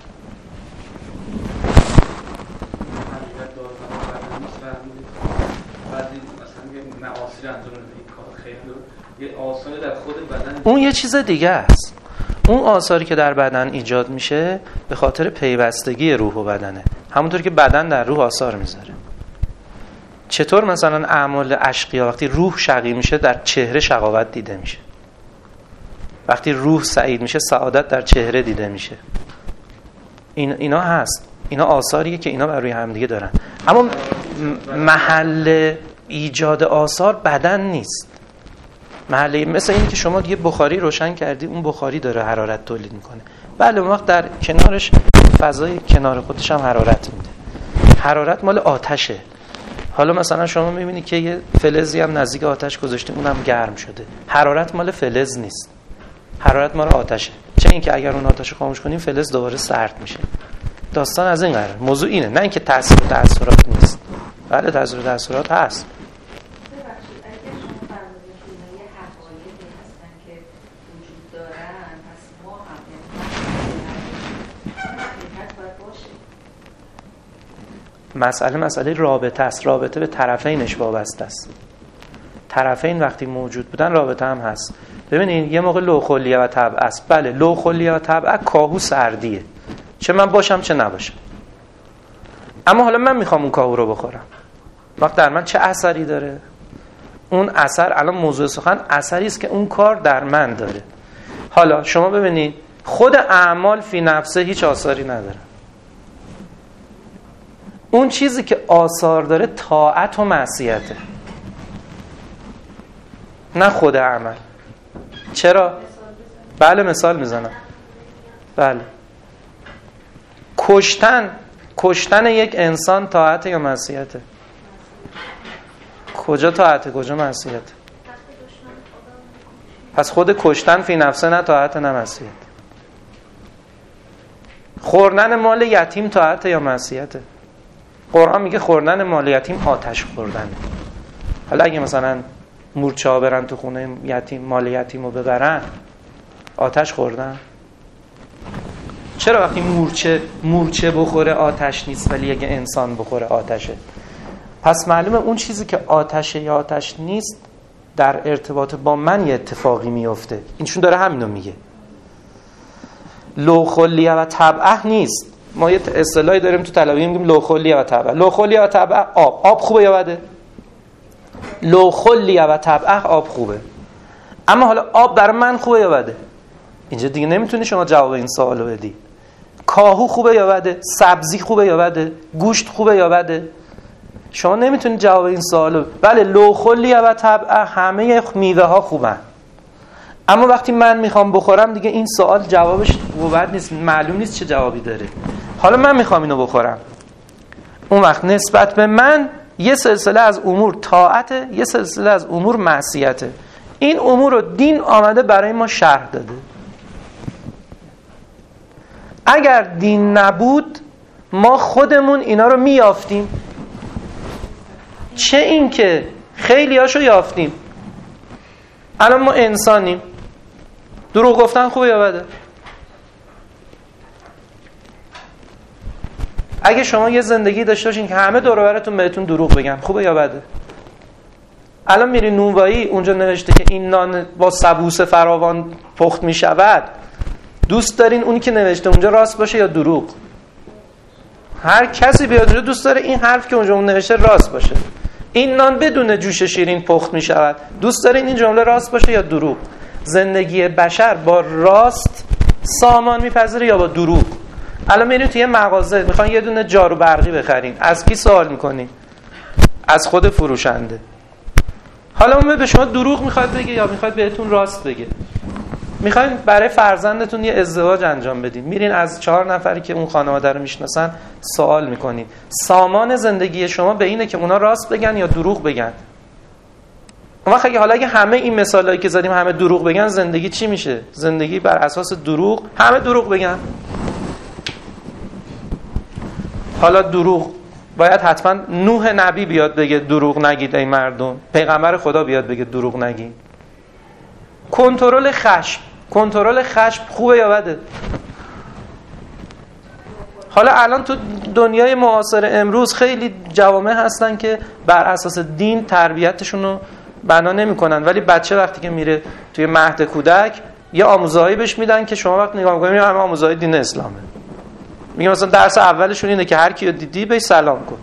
اون یه چیز دیگه است. اون آثاری که در بدن ایجاد میشه به خاطر پیوستگی روح و بدنه، همونطور که بدن در روح آثار میذاره. چطور مثلا اعمال اشقیا وقتی روح شقی میشه در چهره شقاوت دیده میشه، وقتی روح سعید میشه سعادت در چهره دیده میشه. اینا هست، اینا آثاریه که اینا بر روی هم دیگه دارن. اما محل ایجاد آثار بدن نیست. محله مثل اینه که شما یه بخاری روشن کردی، اون بخاری داره حرارت تولید میکنه. بله اون وقت در کنارش فضای کنار خودش هم حرارت میده. حرارت مال آتشه. حالا مثلا شما میبینی که یه فلزی هم نزدیک آتش گذاشتیم اونم گرم شده. حرارت مال فلز نیست، حرارت مال آتشه. چه اینکه اگر اون آتش خاموش کنیم فلز دوباره سرد میشه. داستان از این قرار. موضوع اینه، نه اینکه تاثیرات نیست. بله تاثیرات هست. مسئله رابطه است. رابطه به طرفینش وابسته است. طرفین وقتی موجود بودن رابطه هم هست. ببینید یه موقع لوخلیه و طبع است. بله لوخلیه و طبع کاهو سردیه، چه من باشم چه نباشم. اما حالا من میخوام اون کاهو رو بخورم. وقت در من چه اثری داره؟ اون اثر الان موضوع سخن اثری است که اون کار در من داره. حالا شما ببینید خود اعمال فی نفسه هیچ آثاری نداره. اون چیزی که آثار داره طاعت و معصیته، نه خود عمل. چرا؟ بله مثال میزنم. بله کشتن یک انسان طاعت یا معصیته؟ کجا طاعته کجا معصیته؟ پس خود کشتن فی نفسه نه طاعت نه معصیت. خوردن مال یتیم طاعت یا معصیته؟ قرآن میگه خوردن مال یتیم آتش خوردنه. حالا اگه مثلا مورچه ها برن تو خونه یتیم مال یتیم رو ببرن آتش خوردن؟ چرا وقتی مورچه بخوره آتش نیست ولی اگه انسان بخوره آتشه؟ پس معلومه اون چیزی که آتشه یا آتش نیست در ارتباط با من یه اتفاقی میفته. اینشون داره همینو میگه. لو خلیه و طبعه نیست. ما یه اصطلاحی داریم تو طلبی میگیم لو خلیه و طبعه. لو خلیه و طبعه آب خوبه یا بده؟ لو خلیه و طبعه آب خوبه. اما حالا آب برای من خوبه یا بده؟ اینجا دیگه نمیتونی شما جواب این سوالو بدی. کاهو خوبه یا بده؟ سبزی خوبه یا بده؟ گوشت خوبه یا بده؟ شما نمیتونید جواب این سوالو. بله لو خلیه و طبعه همه میوه ها خوبن، اما وقتی من میخوام بخورم دیگه این سوال جوابش قوت نیست، معلوم نیست چه جوابی داره. حالا من میخوام اینو بخورم، اون وقت نسبت به من یه سلسله از امور طاعته، یه سلسله از امور معصیته. این امور رو دین آمده برای ما شرح داده. اگر دین نبود ما خودمون اینا رو میافتیم، چه این که خیلی هاشو یافتیم. الان ما انسانیم، دروغ گفتن خوبه یا بده؟ اگه شما یه زندگی داشته باشین که همه دور و برتون بهتون دروغ بگن خوبه یا بده؟ الان میری نونوایی اونجا نوشته که این نان با سبوس فراوان پخت میشود، دوست دارین اونی که نوشته اونجا راست باشه یا دروغ؟ هر کسی بیاد اونجا دوست داره این حرف که اونجا اون نوشته راست باشه. این نان بدون جوش شیرین پخت می شود، دوست دارین این جمله راست باشه یا دروغ؟ زندگی بشر با راست سامان میپذیره یا با دروغ؟ الان میرین توی مغازه میخوان یه دونه جارو برقی بخرین، از کی سوال میکنین؟ از خود فروشنده. حالا اون به شما دروغ میخواد بگه یا میخواد بهتون راست بگه؟ میخواین برای فرزندتون یه ازدواج انجام بدین، میرین از 4 نفری که اون خانواده رو میشناسن سوال میکنین سامان زندگی شما به اینه که اونا راست بگن یا دروغ بگن. اون وقت اگه همه این مثالایی که زدیم همه دروغ بگن، زندگی چی میشه؟ زندگی بر اساس دروغ، همه دروغ بگن. حالا دروغ باید حتما نوح نبی بیاد بگه دروغ نگید ای مردم، پیغمبر خدا بیاد بگه دروغ نگید. کنترل خشم خوبه یا بده؟ حالا الان تو دنیای معاصر امروز خیلی جوامع هستن که بر اساس دین تربیتشون رو بنا نمی‌کنن، ولی بچه وقتی که میره توی مهد کودک یه آموزهایی بهش میدن که شما وقتی نگاه می‌کنید همه آموزهای دین اسلامه. میگه مثلا درس اولشون اینه که هر کیو دیدی بهش سلام کن،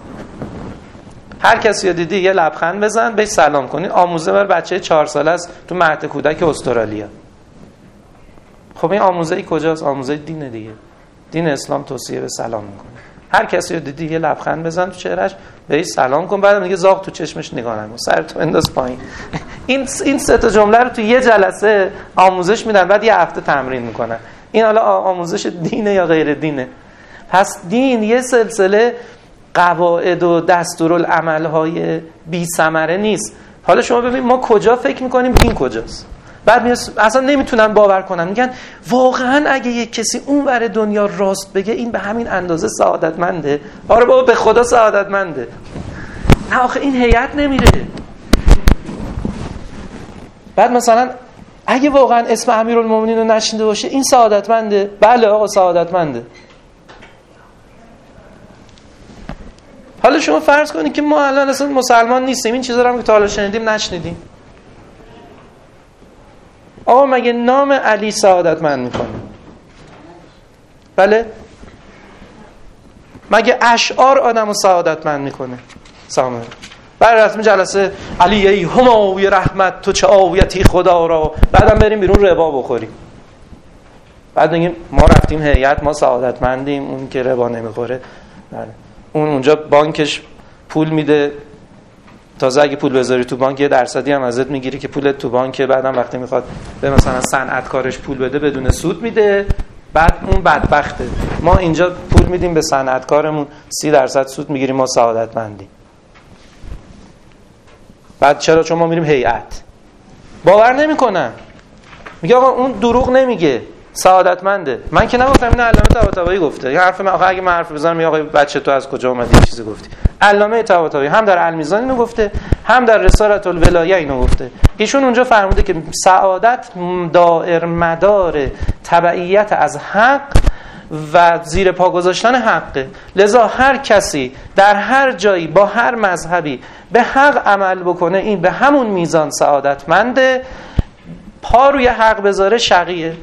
هر کسی رو دیدی یه لبخند بزن بهش سلام کنی. آموزه بر بچه 4 ساله است تو مهد کودک استرالیا. خب این آموزه کجاست؟ آموزه دینه دیگه. دین اسلام توصیه به سلام میکنه. هر کسی رو دیدی یه لبخند بزن تو چهرهش بهش سلام کن، بعدم دیگه زاغ تو چشمش نگاه نکن، سرتو انداز پایین. این 3 تا جمله رو تو یه جلسه آموزش میدن، بعد یه هفته تمرین میکنن. این حالا آموزش دینه یا غیر دینه؟ پس دین یه سلسله قواعد و دستورالعمل‌های بی ثمره نیست. حالا شما ببین ما کجا فکر میکنیم دین کجاست؟ بعد اصلا نمیتونن باور کنن، میگن واقعا اگه یک کسی اون ور دنیا راست بگه این به همین اندازه سعادتمنده؟ آره بابا به خدا سعادتمنده. نه آخه این هیئت نمیره. بعد مثلا اگه واقعا اسم امیرالمومنین رو نشنیده باشه این سعادتمنده؟ بله آقا سعادتمنده. حالا شما فرض کنید که ما الان اصلا مسلمان نیستیم، این چیزا رو هم که تا حالا شنیدیم نشنیدیم. آقا مگه نام علی سعادتمند میکنه؟ بله؟ مگه اشعار آدمو سعادتمند میکنه؟ سامر برای رسم جلسه علی ای هماوی رحمت تو چه آویتی خدا را، بعدم بریم بیرون ربا بخوریم، بعد میگیم ما رفتیم هیئت ما سعادتمندیم، اون که ربا نمیخوره. بله اون اونجا بانکش پول میده، تازه اگه پول بذاری تو بانک یه درصدی هم ازت میگیری که پولت تو بانکه، بعدم وقتی میخواد به مثلا صنعتکارش پول بده بدون سود میده، بعد اون بدبخته. ما اینجا پول میدیم به صنعتکارمون 30% سود میگیریم، ما سعادتمندیم. بعد چرا؟ چون ما میریم هیئت. باور نمیکنن. میگه آقا اون دروغ نمیگه، سعادتمنده. من که نگفتم، این علامه طباطبایی گفته. یه حرف من اگه من حرف بزنم میگه آقا بچه تو از کجا اومدی این چیزی گفتی؟ علامه طباطبایی هم در المیزان اینو گفته، هم در رسالة الولایه اینو گفته. ایشون اونجا فرموده که سعادت دائر مدار تبعیت از حق و زیر پا گذاشتن حقه. لذا هر کسی در هر جایی با هر مذهبی به حق عمل بکنه، این به همون میزان سعادتمنده. پا روی حق بذاره شقیه.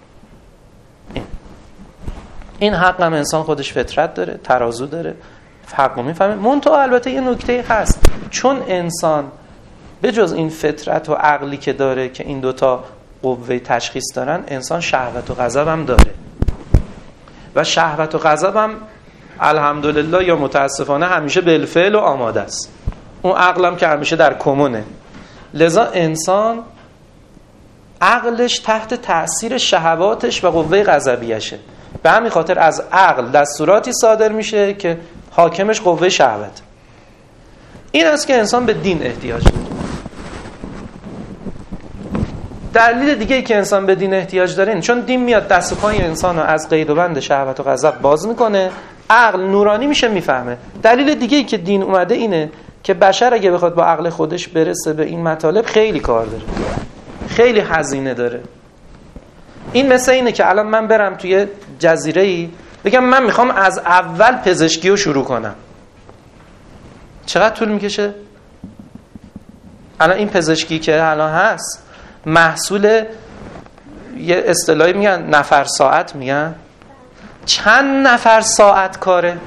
این حق هم انسان خودش فطرت داره، ترازو داره، حق رو میفهمه. منتها البته یه نکته هست، چون انسان به جز این فطرت و عقلی که داره که این دوتا قوه تشخیص دارن، انسان شهوت و غضب هم داره و شهوت و غضب هم الحمدلله یا متاسفانه همیشه بالفعل و آماده است. اون عقلم که همیشه در کمونه. لذا انسان عقلش تحت تأثیر شهواتش و قوه غضبیشه. به همین خاطر از عقل دستوراتی صادر میشه که حاکمش قوه شهوت. این است که انسان به دین احتیاج داره. دلیل دیگه ای که انسان به دین احتیاج داره این، چون دین میاد دست و پای انسان رو از قید و بند شهوت و غضب باز میکنه، عقل نورانی میشه، میفهمه. دلیل دیگه ای که دین اومده اینه که بشر اگه بخواد با عقل خودش برسه به این مطالب خیلی کار داره، خیلی هزینه داره. این مثل اینه که الان من برم توی جزیره‌ای بگم من میخوام از اول پزشکی رو شروع کنم. چقدر طول میکشه؟ الان این پزشکی که الان هست محصول یه اصطلاحی میگن نفر ساعت، میگن چند نفر ساعت کاره؟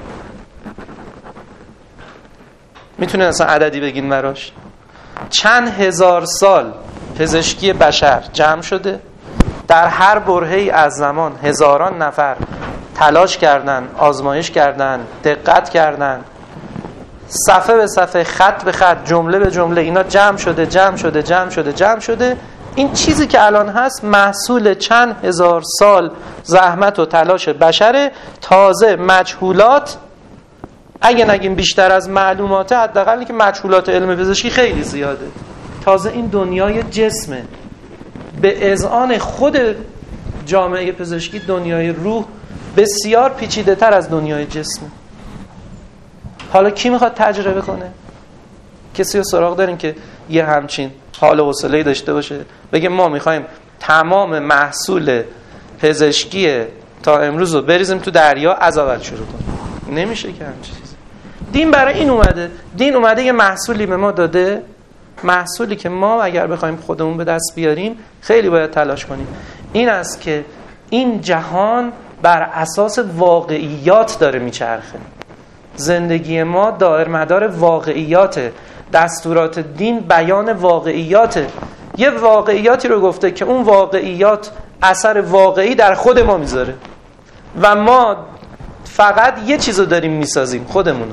میتونه اصلا عددی بگین براش؟ چند هزار سال پزشکی بشر جمع شده، در هر برهه‌ای از زمان هزاران نفر تلاش کردن، آزمایش کردن، دقت کردن، صفحه به صفحه، خط به خط، جمله به جمله، اینا جمع شده. این چیزی که الان هست محصول چند هزار سال زحمت و تلاش بشره. تازه مجهولات، اگه نگیم بیشتر از معلوماته، حداقل که مجهولات علم پزشکی خیلی زیاده. تازه این دنیای جسمه. به اذعان خود جامعه پزشکی دنیای روح بسیار پیچیده تر از دنیای جسمه. حالا کی میخواد تجربه کنه؟ کسی رو سراغ داریم که یه همچین حال و حوصله‌ای داشته باشه بگه ما میخوایم تمام محصول پزشکی تا امروز رو بریزیم تو دریا از اول شروع کنیم؟ نمیشه که همچین چیزی. دین برای این اومده. دین اومده یه محصولی به ما داده، محصولی که ما اگر بخوایم خودمون به دست بیاریم خیلی باید تلاش کنیم. این است که این جهان بر اساس واقعیات داره میچرخه. زندگی ما دائر مدار واقعیاته. دستورات دین بیان واقعیاته. یه واقعیاتی رو گفته که اون واقعیات اثر واقعی در خود ما میذاره و ما فقط یه چیزو داریم میسازیم، خودمونو.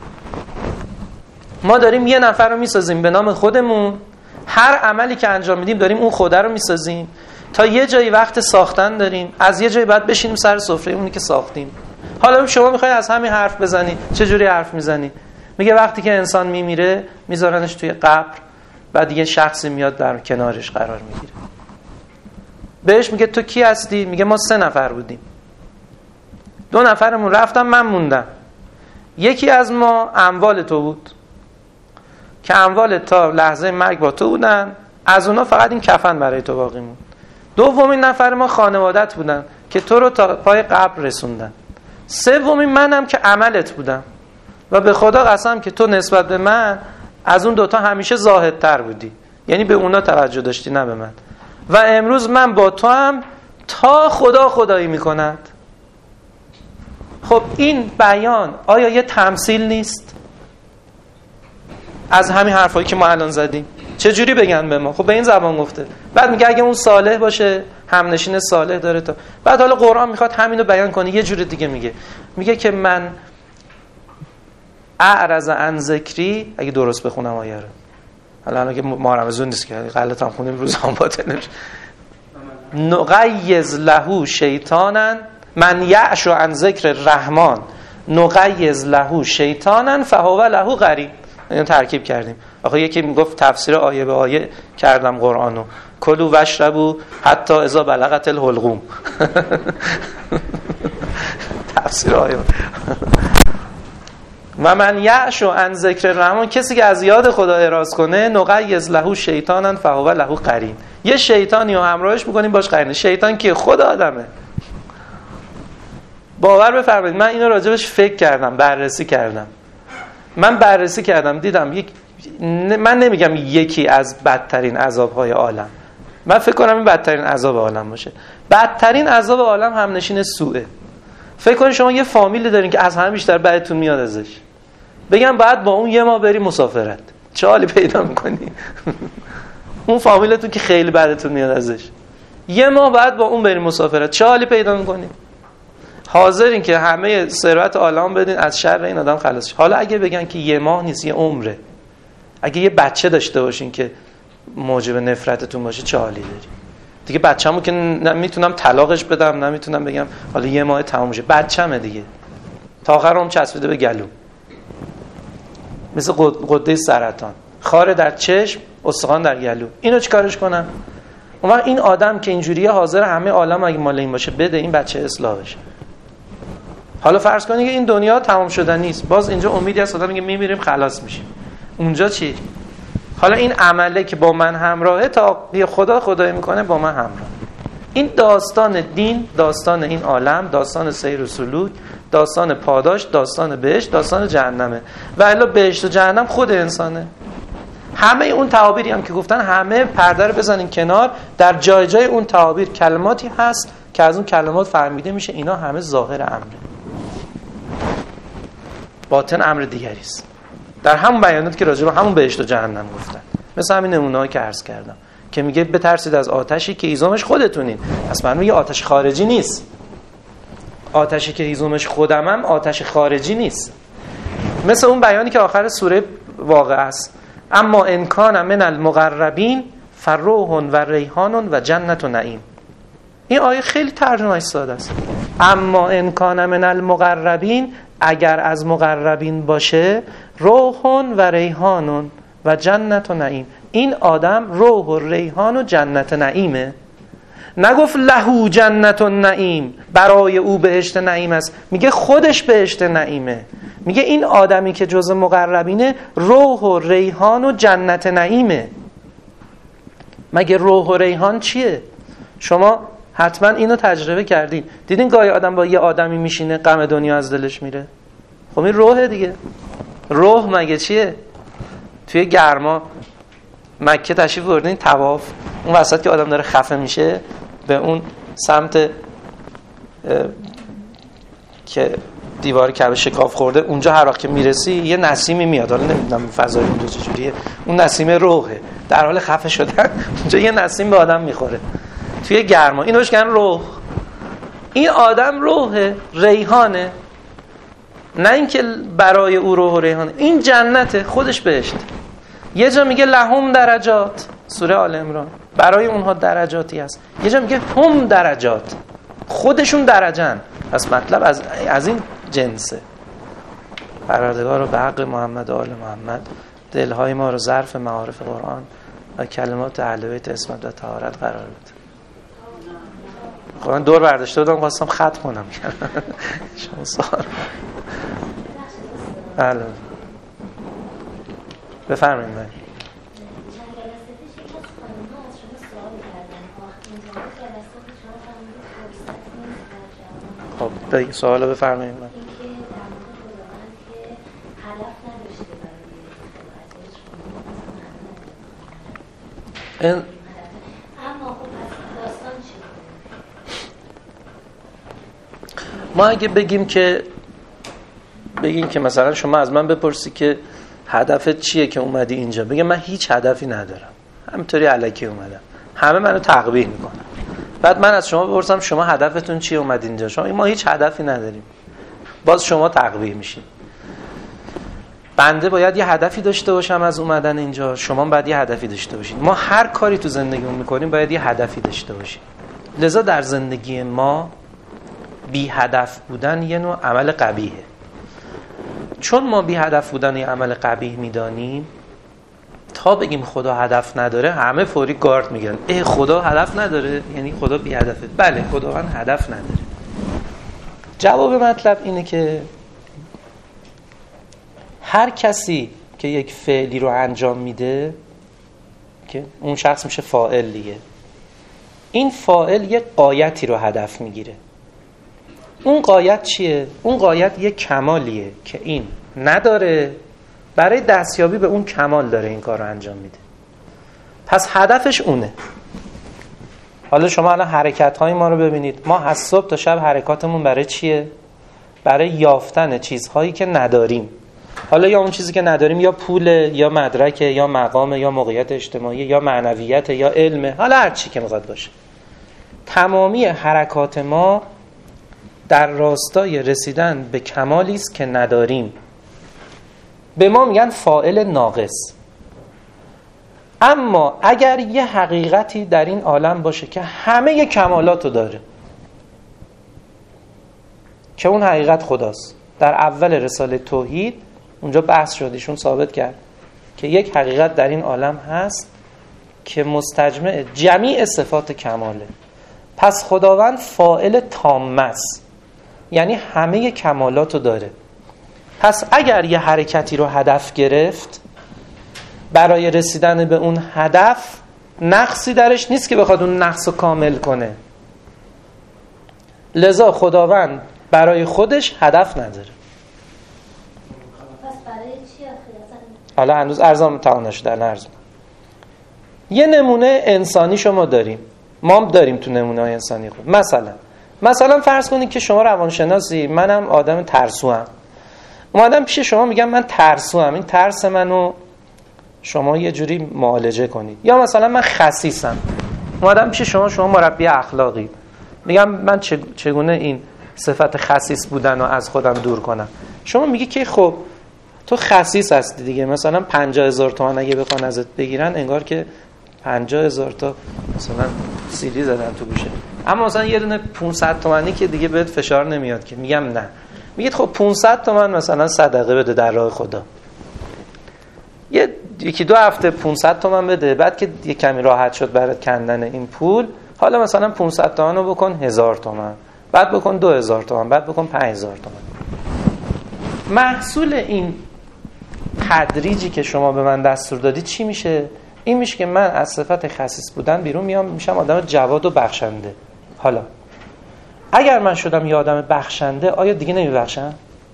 ما داریم یه نفر رو میسازیم به نام خودمون. هر عملی که انجام میدیم داریم اون خوده رو میسازیم. تا یه جایی وقت ساختن داریم، از یه جایی بعد بشینیم سر سفره اونی که ساختیم. حالا شما میخوای از همین حرف بزنی. چه جوری حرف میزنی؟ میگه وقتی که انسان میمیره میذارنش توی قبر، بعد یه شخصی میاد در کنارش قرار میگیره. بهش میگه تو کی هستی؟ میگه ما 3 نفر بودیم، 2 نفرمون رفتم، من موندم. یکی از ما اموال تو بود که اموال تا لحظه مرگ با تو بودن، از اونا فقط این کفن برای تو باقی موند. دومین نفر ما خانوادت بودن که تو رو تا پای قبر رسوندن. سومین منم که عملت بودم و به خدا قسم که تو نسبت به من از اون 2 همیشه زاهدتر بودی، یعنی به اونا توجه داشتی نه به من. و امروز من با تو هم تا خدا خدایی میکند. خب این بیان آیا یه تمثیل نیست از همین حرفایی که ما الان زدیم؟ چه جوری بگن به ما؟ خب به این زبان گفته. بعد میگه اگه اون صالح باشه، همنشین صالح داره تا. بعد حالا قرآن میخواد همینو بیان کنه یه جور دیگه. میگه که من اعرض عن ذکری، اگه درست بخونم آیه رو، حالا که ما رمضان نیست که غلط هم خونیم روزام باطل نمیشه. نقیض له شیطانا من یعش عن ذکر الرحمن نقیض له شیطانا فهو له قرین. اینو ترکیب کردیم. آخه یکی میگفت تفسیر آیه به آیه کردم قرآنو، کلوا واشربوا حتی اذا بلغت الحلقوم. تفسیر آیه. و من یعش عن ذکر الرحمن، کسی که از یاد خدا اعراض کنه، نقیض له شیطانا فهو له قرین، یه شیطانی رو همراهش میکنیم باش قرینه. شیطان که خود آدمه. باور بفرمایید من اینو راجبش فکر کردم، بررسی کردم. من بررسی کردم دیدم من نمیگم یکی از بدترین عذاب‌های عالم، من فکر کنم این بدترین عذاب عالم باشه. بدترین عذاب عالم همنشین سوءه. فکر کنید شما یه فامیلی دارین که از همه بیشتر بدتون میاد ازش، بگم بعد با اون یه ماه بری مسافرت، چه حالی پیدا میکنی؟ اون فامیلتون که خیلی بدتون میاد ازش، یه ماه بعد با اون بری مسافرت، چه حالی پیدا میکنی؟ حاضرین که همه ثروت عالم بدین از شر این آدم خلاص. حالا اگه بگن که یه ماه نیست، یه عمره، اگه یه بچه داشته باشین که موجب نفرتتون باشه، چه حالی داری؟ دیگه بچه‌مو که نمیتونم طلاقش بدم، نمیتونم بگم حالا یه ماه تموم شه، بچه‌مه دیگه، تا آخر عمر چسبیده به گلو، مثل غده سرطان، خار در چشم، استخوان در گلو. اینو چیکارش کنم؟ اون وقت این آدم که اینجوریه حاضر همه عالم اگه مال این باشه بده این بچه اصلاح بشه. حالا فرض کنید که این دنیا تمام شدنی نیست، باز اینجا امیدی هست، آدم میگه میمیریم خلاص میشیم. اونجا چی؟ حالا این عمله که با من همراهه تا خدا خدایی میکنه با من همراه. این داستان دین، داستان این عالم، داستان سیر و سلوک، داستان پاداش، داستان بهشت، داستان جهنمه. و الا بهشت و جهنم خود انسانه. همه اون تعابیری هم که گفتن همه پرده رو بزنین کنار، در جای جای اون تعابیر کلماتی هست که از اون کلمات فهمیده میشه اینا همه ظاهر امره، باطن امر دیگری است. در همون بیانات که راجع به همون بهشت و جهنم گفتن، مثل همین نمونه‌ای که عرض کردم که میگه بترسید از آتشی که هیزمش خودتونین. پس من میگه آتش خارجی نیست، آتشی که هیزمش خودمم آتش خارجی نیست. مثل اون بیانی که آخر سوره واقعه است، اما ان کان من المقربین فروح و ریحان و جنت و نعیم. این آیه خیلی ترجمه‌اش ساده است. اما ان کان من المقربین، اگر از مقربین باشه، روح و ریحان و جنت و نعیم. این آدم روح و ریحان و جنت نعیمه. نگفت له جنت و نعیم، برای او بهشت نعیم است، میگه خودش بهشت نعیمه. میگه این آدمی که جز مقربینه روح و ریحان و جنت نعیمه. مگه روح و ریحان چیه؟ شما حتما اینو تجربه کردین، دیدین گاهی آدم با یه آدمی میشینه غم دنیا از دلش میره. خب این روحه دیگه. روح مگه چیه؟ توی گرما مکه تشریف بردین طواف، اون وسط که آدم داره خفه میشه به اون سمت که دیوار کعبه شکاف خورده، اونجا هر وقت که میرسی یه نسیمی میاد، حالا نمیدونم فضای اونجا چجوریه، اون نسیم روحه، در حال خفه شدن اونجا یه نسیم به آدم میخوره توی گرما، اینو بهش میگن روح. این آدم روحه، ریحانه، نه اینکه برای او روح و ریحانه، این جنته، خودش بهشت. یه جا میگه لهم درجات، سوره آل عمران، برای اونها درجاتی هست. یه جا میگه هم درجات، خودشون درجن. پس مطلب از این جنسه. پروردگار رو به حق محمد و آل محمد دلهای ما رو ظرف معارف قرآن و کلمات اهل بیت عصمت و طهارت قرار بده. قرآن دور برداشته بودم خواستم ختم کنم. شما سوال بله بفرمایید. من خب دیگه سوالو بفرمایید. من ما اگه بگیم که مثلا شما از من بپرسی که هدفت چیه که اومدی اینجا، بگم من هیچ هدفی ندارم، همینطوری الکی اومدم، همه منو تقبیح میکنن. بعد من از شما بپرسم شما هدفتون چیه اومدی اینجا، شما ما هیچ هدفی نداریم، باز شما تقبیح میشین. بنده باید یه هدفی داشته باشم از اومدن اینجا، شما باید یه هدفی داشته باشین. ما هر کاری تو زندگیمون میکنیم باید یه هدفی داشته باشیم. لذا در زندگی ما بی هدف بودن یه نوع عمل قبیحه. چون ما بی هدف بودن یه عمل قبیح میدانیم، تا بگیم خدا هدف نداره همه فوری گارد میگیرن. خدا هدف نداره یعنی خدا بی هدفه. بله خداوند هدف نداره. جواب مطلب اینه که هر کسی که یک فعلی رو انجام میده که اون شخص میشه فاعل دیگه، این فاعل یک غایتی رو هدف میگیره. اون غایت چیه؟ اون غایت یک کمالیه که این نداره، برای دستیابی به اون کمال داره این کار رو انجام میده. پس هدفش اونه. حالا شما الان حرکت‌های ما رو ببینید، ما از صبح تا شب حرکاتمون برای چیه؟ برای یافتن چیزهایی که نداریم. حالا یا اون چیزی که نداریم یا پوله، یا مدرکه، یا مقامه، یا موقعیت اجتماعی، یا معنویت، یا علمه، حالا هر چی که میخواد باشه. تمامی حرکات ما در راستای رسیدن به کمالی است که نداریم. به ما میگن فاعل ناقص. اما اگر یه حقیقتی در این عالم باشه که همه کمالاتو داره، که اون حقیقت خداست. در اول رساله توحید اونجا بحث شد، ایشون ثابت کرد که یک حقیقت در این عالم هست که مستجمع جمیع صفات کماله. پس خداوند فاعل تام است، یعنی همه کمالاتو داره. پس اگر یه حرکتی رو هدف گرفت، برای رسیدن به اون هدف نقصی درش نیست که بخواد اون نقص رو کامل کنه. لذا خداوند برای خودش هدف نداره. پس برای چی حالا هنوز ارزام تمام نشده، الان ارزام. یه نمونه انسانی شما داریم، ما هم داریم تو نمونه های انسانی خود. مثلا فرض کنید که شما روانشناسی، منم آدم ترسوام، اومدم پیش شما میگم من ترسوام، این ترس منو شما یه جوری معالجه کنید. یا مثلا من خسیسم، اومدم پیش شما مربی اخلاقی، میگم من چگونه این صفت خسیس بودن رو از خودم دور کنم. شما میگی که خب تو خسیس هستی دیگه، مثلا 50,000 تومان اگه بخوان ازت بگیرن انگار که 50,000 تا مثلا سیلی زدن تو گوشه. اما مثلا یه دونه 500 تومانی که دیگه بهت فشار نمیاد که. میگم نه، میگید خب 500 تومان مثلا صدقه بده در راه خدا، یکی دو هفته 500 تومان بده، بعد که یه کمی راحت شد برات کندن این پول، حالا مثلا 500 تومان رو بکن 1000 تومان، بعد بکن 2000 تومان، بعد بکن 5000 تومان. محصول این تدریجی که شما به من دستور دادید چی میشه؟ این میشه که من از صفت خسیس بودن بیرون میام، میشم آدم جواد و بخشنده. حالا اگر من شدم یه آدم بخشنده، آیا دیگه نمیبخشم؟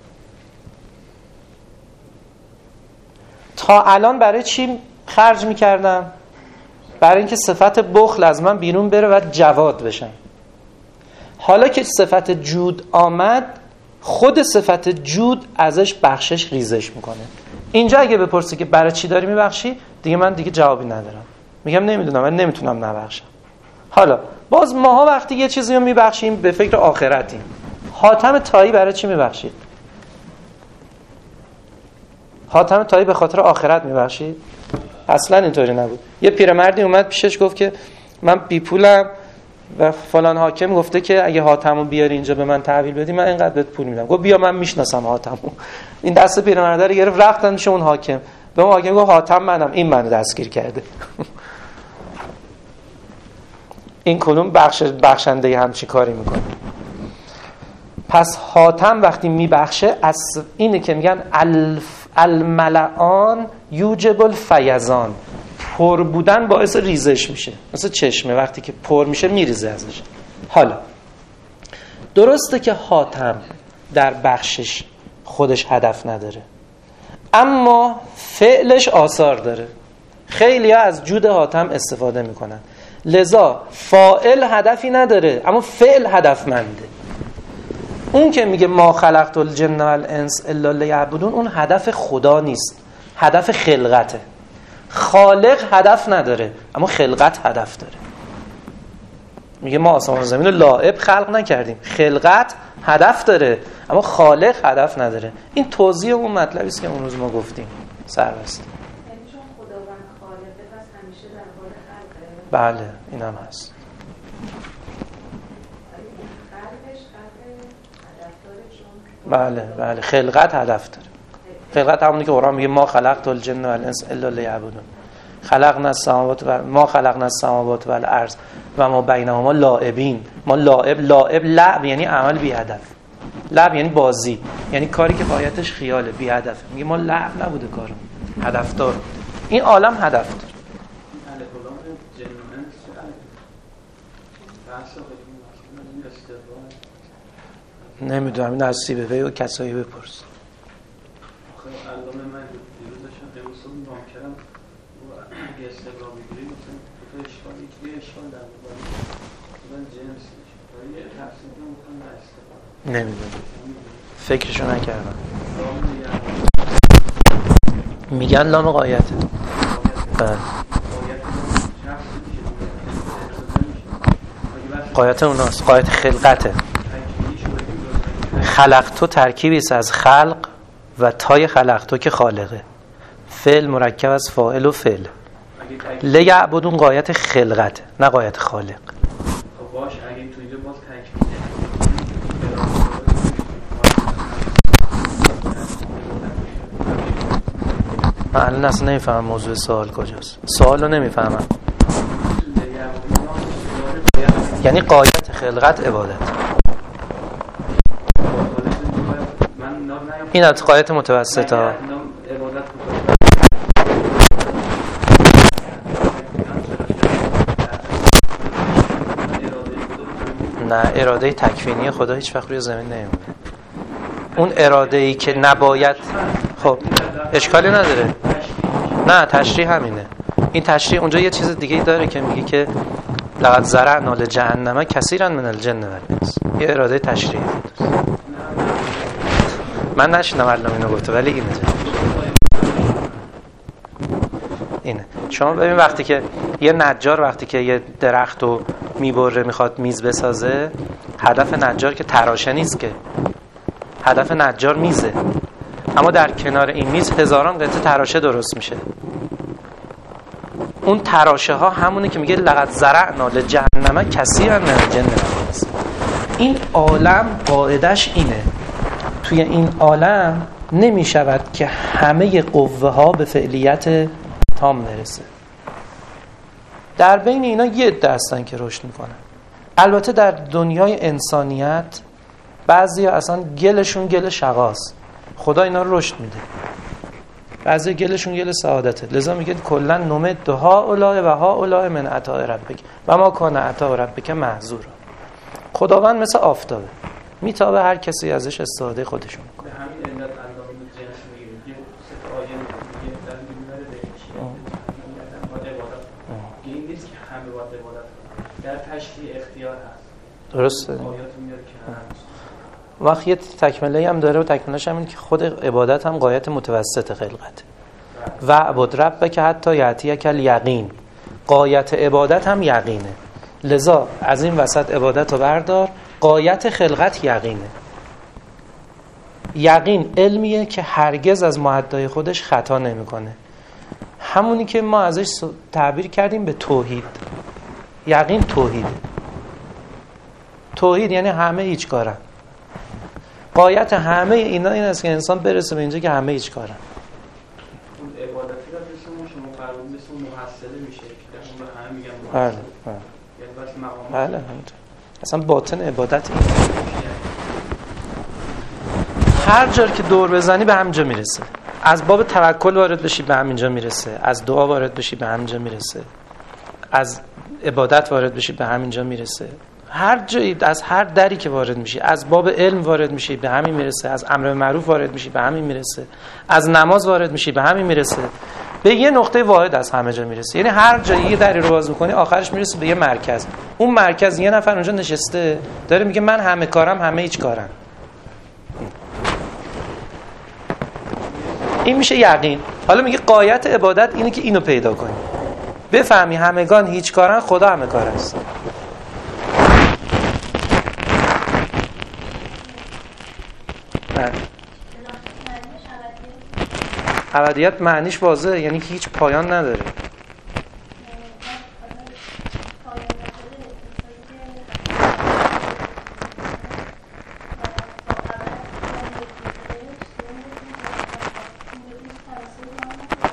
تا الان برای چی خرج میکردم؟ برای اینکه صفت بخل از من بیرون بره و جواد بشم. حالا که صفت جود آمد، خود صفت جود ازش بخشش ریزش میکنه. اینجا اگه بپرسی که برای چی داری میبخشی، دیگه من دیگه جوابی ندارم، میگم نمیدونم، من نمیتونم نبخشم. حالا باز ماها وقتی یه چیزی رو میبخشیم به فکر آخرتیم. حاتم طایی برای چی میبخشید؟ حاتم طایی به خاطر آخرت میبخشید؟ اصلا اینطوری نبود. یه پیرمردی اومد پیشش گفت که من بی پولم و فلان حاکم گفته که اگه حاتمو بیاری اینجا به من تحویل بدی من اینقدر بهت پول میدم. گفت بیا من میشناسم حاتمو. این دست پیرمرد رو گرفت رفتن میشه اون حاکم. به اون حاکم گفت حاتم منم، این منو دستگیر کرده. این کدوم بخشنده همچی کاری میکنه؟ پس حاتم وقتی میبخشه از اینه که میگن الملعان یوجب الفیضان، پر بودن باعث ریزش میشه، مثل چشمه وقتی که پر میشه میریزه ازش. حالا درسته که حاتم در بخشش خودش هدف نداره، اما فعلش آثار داره. خیلی ها از جود حاتم استفاده میکنن، لذا فاعل هدفی نداره اما فعل هدفمنده. اون که میگه ما خلقت الجن والانس الا لیعبدون، اون هدف خدا نیست، هدف خلقته. خالق هدف نداره اما خلقت هدف داره. میگه ما آسمان و زمین رو لعب خلق نکردیم، خلقت هدف داره اما خالق هدف نداره. این توضیح اون مطلبی است که اون روز ما گفتیم. سربسته. یعنی چون خداوند خالقه پس همیشه در حال خلقه. بله اینم هست. بله خلقت هدف داره. خلقت همونی که قرآن میگه ما خلقت الجن والانس الا لیعبدون. خلقنا السماوات و ما خلقنا السماوات والارض و ما بینهما لاعبین. ما لاعب لعب یعنی عمل بی هدف، لعب یعنی بازی، یعنی کاری که غایتش خیاله، بی هدفه. میگه ما لعب نبوده کارم، هدفدار. این عالم هدف داره. نمیدونم این از سیبه وی و کسایی بپرس. علامه من دیروز داشتم امروز صبح نگاه کردم اگه استقرار میگیری مثلا دو تا اشکال، یکی اشکال در مقابل مثلا جنس یه تفسیر میکنم در استقرار نمیدونم، فکرشو نکردم. میگن لام غایته. بله غایت اوناست، غایت خلقته. خلقتو ترکیبی است از خلق و تای خلقتو که خالقه. فعل مرکب از فاعل و فعل. لیعبدون غایت خلقته نه غایت خالق. باش اگه تو اینجا باز من الان اصلا نمیفهمم موضوع سوال کجاست. سوال رو نمیفهمم. یعنی غایت خلقت عبادت. این از غایت متوسطه ها. نه اراده تکوینی خدا هیچ وقت روی زمین نمیمونه. اون اراده ای که نباید، خب اشکالی نداره. نه تشریح همینه. این تشریح اونجا یه چیز دیگه داره که میگه که لقد زرعنا لجهنم کثیرا من الجن والانس. یه اراده تشریحی بود. من نشینم علم اینو گفته ولی اینه. شما ببین وقتی که یه نجار وقتی که یه درخت رو میبره میخواد میز بسازه، هدف نجار که تراشه نیست، که هدف نجار میزه. اما در کنار این میز هزاران قطعه تراشه درست میشه. اون تراشه ها همونه که میگه لقد زرعنا لجهنم کثیرا من الجن والانس. این عالم قاعدش اینه. توی این عالم نمیشود که همه قوه ها به فعلیت تام برسه. در بین اینا یه عده هستن که رشد میکنن. البته در دنیای انسانیت بعضی اصلا گلشون گل شقاست، خدا اینا رو رشد میده. بعضی گلشون گل سعادته. لذا میگه کلا نمد هؤلاء و هؤلاء من عطاء ربک و ما کان عطاء ربک محظورا. خداوند مثل آفتابه، میتابه هر کسی ازش استفاده خودشون میکنه. به همین علت علامه جنس میگه سه تا آیه میگه در میونه بهش این نیست که همه باید عبادت کنن، در تشریع اختیار هست. درسته. آیات میاد که وقت یه تکمله هم داره و تکملش هم اینه که خود عبادت هم غایت متوسط خلقت. و عبد ربک حتی یأتیک الیقین. غایت عبادت هم یقینه. لذا از این وسط عبادت رو بردار. غایت خلقت یقینه. یقین علمیه که هرگز از معدای خودش خطا نمیکنه. همونی که ما ازش تعبیر کردیم به توحید. یقین توحیده. توحید یعنی همه هیچ کارن. غایت همه اینا این است که انسان برسه به اینجا که همه هیچ کارن. اون عبادتی را بسیم شما فرمون بسیم محصله میشه که اون به همه میگن بله محصله. بله. یعنی بس مقام. بله همینطور. اصلا باطن عبادت این. هر جا که دور بزنی به همینجا میرسه. از باب توکل وارد بشی به همینجا میرسه. از دعا وارد بشی به همینجا میرسه. از عبادت وارد بشی به همینجا میرسه. هر جایی از هر دری که وارد میشی، از باب علم وارد میشی به همین میرسه. از امر معروف وارد میشی به همین میرسه. از نماز وارد میشی به همین میرسه. به یه نقطه واحد از همه جا میرسه. یعنی هر جایی یه دری رو باز میکنی آخرش میرسه به یه مرکز. اون مرکز یه نفر اونجا نشسته داره میگه من همه کارم، همه هیچ کارم. این میشه یقین. حالا میگه غایت عبادت اینه که اینو پیدا کنی، بفهمی همگان هیچ کارن، خدا همه کار است. ابدیت معنیش واضحه، یعنی که هیچ پایان نداره.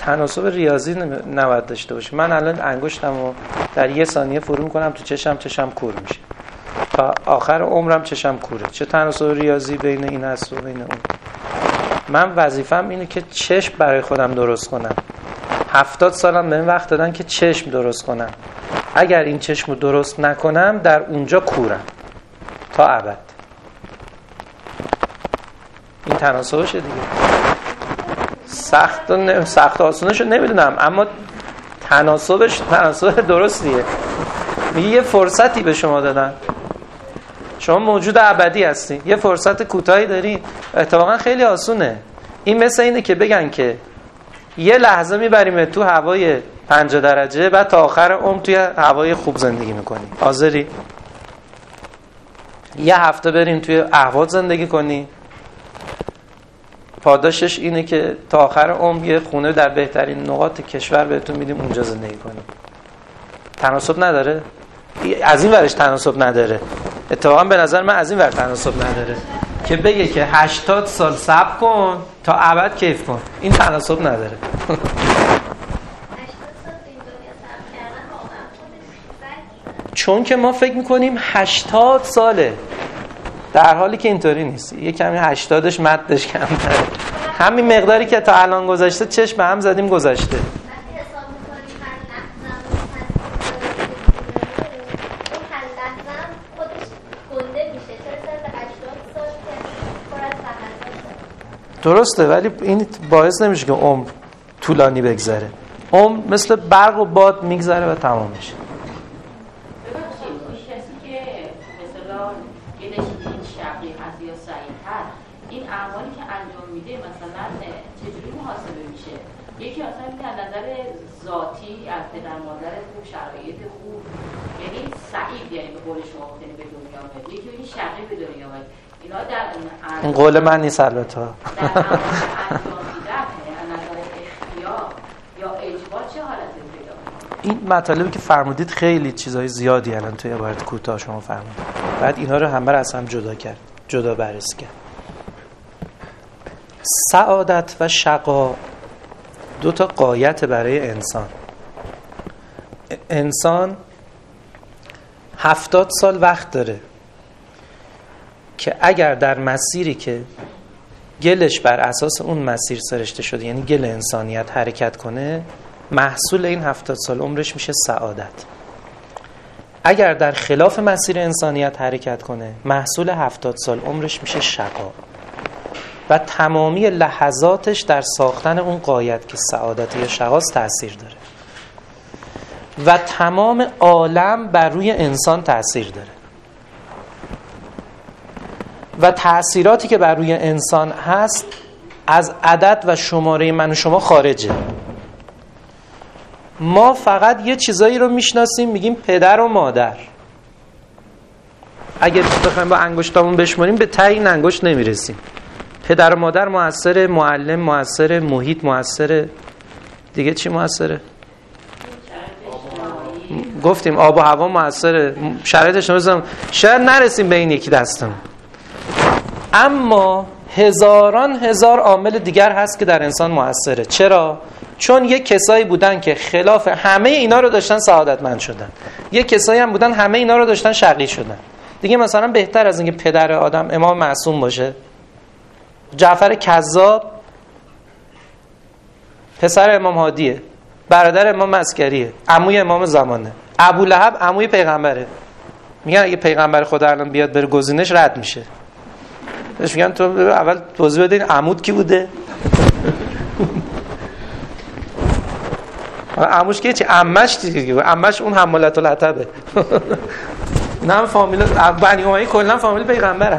تناسب ریاضی نباید داشته باشه. من الان انگشتمو در 1 ثانیه فرو میکنم تو چشم کور میشه، تا آخر عمرم چشم کوره. چه تناسب ریاضی بین این هست و بین اون؟ من وظیفم اینه که چشم برای خودم درست کنم. 70 سالم به این وقت دادن که چشم درست کنم. اگر این چشم رو درست نکنم در اونجا کورم تا ابد. این تناسبشه دیگه. سخت آسونشو نمیدونم، اما تناسب درستیه. میگه یه فرصتی به شما دادن، شما موجود ابدی هستی، یه فرصت کوتاهی داری. اتفاقا خیلی آسونه. این مثل اینه که بگن که یه لحظه میبریم تو هوای 50 درجه، بعد تا آخر عمر توی هوای خوب زندگی میکنی. حاضری؟ یه هفته بریم توی اهواز زندگی کنی، پاداشش اینه که تا آخر عمر یه خونه در بهترین نقاط کشور بهتون میدیم اونجا زندگی کنیم. تناسب نداره؟ از این ورش تناسب نداره. اتفاقا به نظر من از این ور تناسب نداره که بگه که 80 سال صبر کن تا ابد کیف کن. این تناسب نداره. چون که ما فکر میکنیم 80 ساله، در حالی که اینطوری نیست. یه کمی 80ش مدش کمتره. همین مقداری که تا الان گذشته چشم به هم زدیم گذشته. درسته، ولی این باعث نمیشه که عمر طولانی بگذره. عمر مثل برق و باد میگذره و تمام میشه. این اعمالی که انجام میده مثلا چجوری محاسبه میشه؟ یکی اصلا از نظر ذاتی از پدر مادر خوب، شرایط خوب، یعنی سعید، یعنی به قول شما ممکنه به دنیا اومد، یکی این شقی به دنیا اومد. اینا در این قول من نیست البته. در انجام میدن از نظر اختیار یا اجبار چه حالتی پیدا میکنه؟ این مطالبی که فرمودید خیلی چیزای زیادی الان توی عبارت کوتاه شما فرمودید. بعد اینا رو همه از هم جدا کرد، جدا بررسی کرد. سعادت و شقا 2 تا غایت برای انسان. انسان 70 سال وقت داره که اگر در مسیری که گلش بر اساس اون مسیر سرشته شده، یعنی گل انسانیت، حرکت کنه، محصول این 70 سال عمرش میشه سعادت. اگر در خلاف مسیر انسانیت حرکت کنه، محصول 70 سال عمرش میشه شقا. و تمامی لحظاتش در ساختن اون غایت که سعادت یا شقاست تأثیر داره و تمام عالم بر روی انسان تأثیر داره و تأثیراتی که بر روی انسان هست از عدد و شماره من و شما خارجه. ما فقط یه چیزایی رو میشناسیم، میگیم پدر و مادر. اگه بخوایم با انگشتامون بشماریم به ته این انگشت نمیرسیم. پدر و مادر موثر، معلم موثر، محیط موثر، دیگه چی موثره؟ گفتیم آب و هوا موثره، شرایطش نمیزم، شاید نرسیم به این یکی دستم. اما هزاران هزار عامل دیگر هست که در انسان موثره. چرا؟ چون یک کسایی بودن که خلاف همه اینا رو داشتن سعادتمند شدن، یک کسایی هم بودن همه اینا رو داشتن شقی شدن. دیگه مثلا بهتر از اینکه پدر آدم امام معصوم باشه، جعفر کذاب پسر امام هادیه، برادر امام عسکریه، عموی امام زمانه، ابولهب عموی پیغمبره. میگن اگه پیغمبر خدا الان بیاد بره گزینش رد میشه. بهش میگن تو اول توضیح بده این عمود کی بوده؟ عموش که چی؟ عمش دیگه، عمش اون حمالت العتبه. نه هم فامیل بنی امیه کلا فامیل پیغمبره.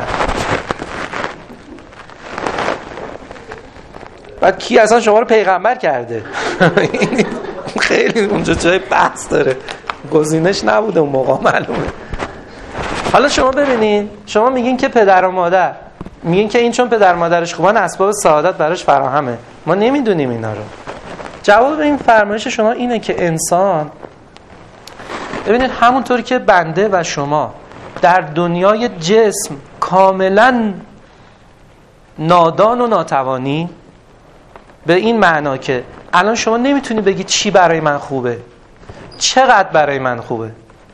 بعد کی اصلا شما رو پیغمبر کرده؟ خیلی اونجا جای بحث داره، گزینش نبوده اون موقع معلومه. حالا شما ببینید، شما میگین که پدر و مادر، میگین که این چون پدر مادرش خوبن اسباب سعادت براش فراهمه. ما نمیدونیم اینا رو. جواب این فرمایش شما اینه که انسان، ببینید همونطور که بنده و شما در دنیای جسم کاملا نادان و ناتوانی، به این معنا که الان شما نمیتونی بگی چی برای من خوبه، چقدر برای من خوبه،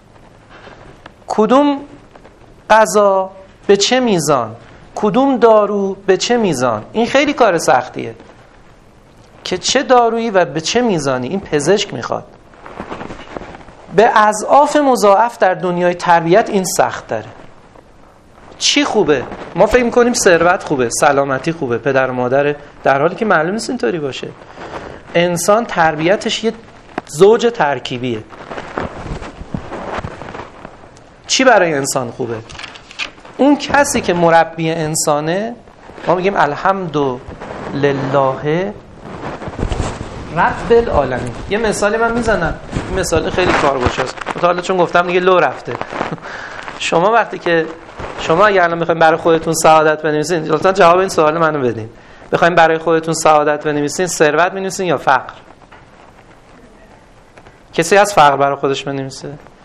کدوم غذا به چه میزان، کدوم دارو به چه میزان. این خیلی کار سختیه که چه دارویی و به چه میزانی. این پزشک میخواد. به اضعاف مضاعف در دنیای تربیت این سخت داره. چی خوبه؟ ما فکر میکنیم ثروت خوبه، سلامتی خوبه، پدر و مادر، در حالی که معلوم نیست اینطوری باشه. انسان تربیتش یه زوج ترکیبیه. چی برای انسان خوبه؟ اون کسی که مربی انسانه، ما میگیم الحمدلله رب العالمین. یه مثالی من میزنم، این مثال خیلی کارگوش است، حالا چون گفتم دیگه لو رفته. شما وقتی که شما اگه الان بخواید برای خودتون سعادت بنویسین، لطفا جواب این سوال منو بدین. بخواید برای خودتون سعادت بنویسین، ثروت بنویسین یا فقر؟ کسی از فقر برای خودش بنویسه؟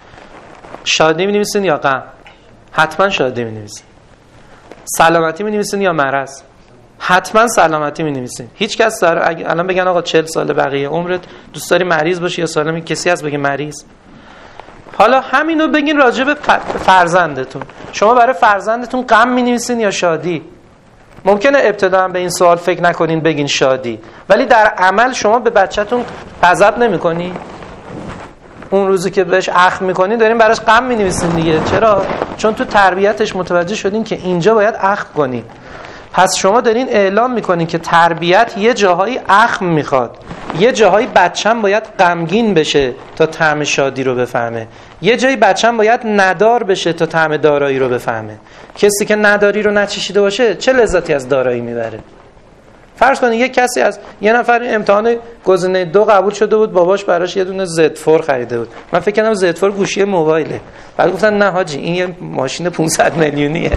شادی بنویسین یا غم؟ حتما شادی بنویسین. سلامتی بنویسین یا مرض؟ حتما سلامتی می‌نویسین. هیچ کس اگه الان بگن آقا 40 سال بقیه عمرت دوست داری مریض باشی یا سالمی، کسی از بگه مریض؟ حالا همینو بگین راجع به فرزندتون. شما برای فرزندتون غم می‌نویسین یا شادی؟ ممکنه ابتدا به این سوال فکر نکنین بگین شادی، ولی در عمل شما به بچه‌تون غضب نمی‌کنی؟ اون روزی که بهش اخم می‌کنین دارین براش غم می‌نویسین دیگه. چرا؟ چون تو تربیتش متوجه شدین که اینجا باید اخم کنین. پس شما دارین اعلام میکنین که تربیت یه جاهایی اخم میخواد، یه جاهایی بچه‌م باید غمگین بشه تا طعم شادی رو بفهمه، یه جایی بچه‌م باید ندار بشه تا طعم دارایی رو بفهمه. کسی که نداری رو نچشیده باشه چه لذتی از دارایی میبره؟ فرض کنید یه نفر امتحان گزینه 2 قبول شده بود، باباش براش یه دونه Z4 خریده بود. من فکر کردم Z4 گوشی موبایله. بعد گفتن نه حاجی این یه ماشین 500 میلیونیه.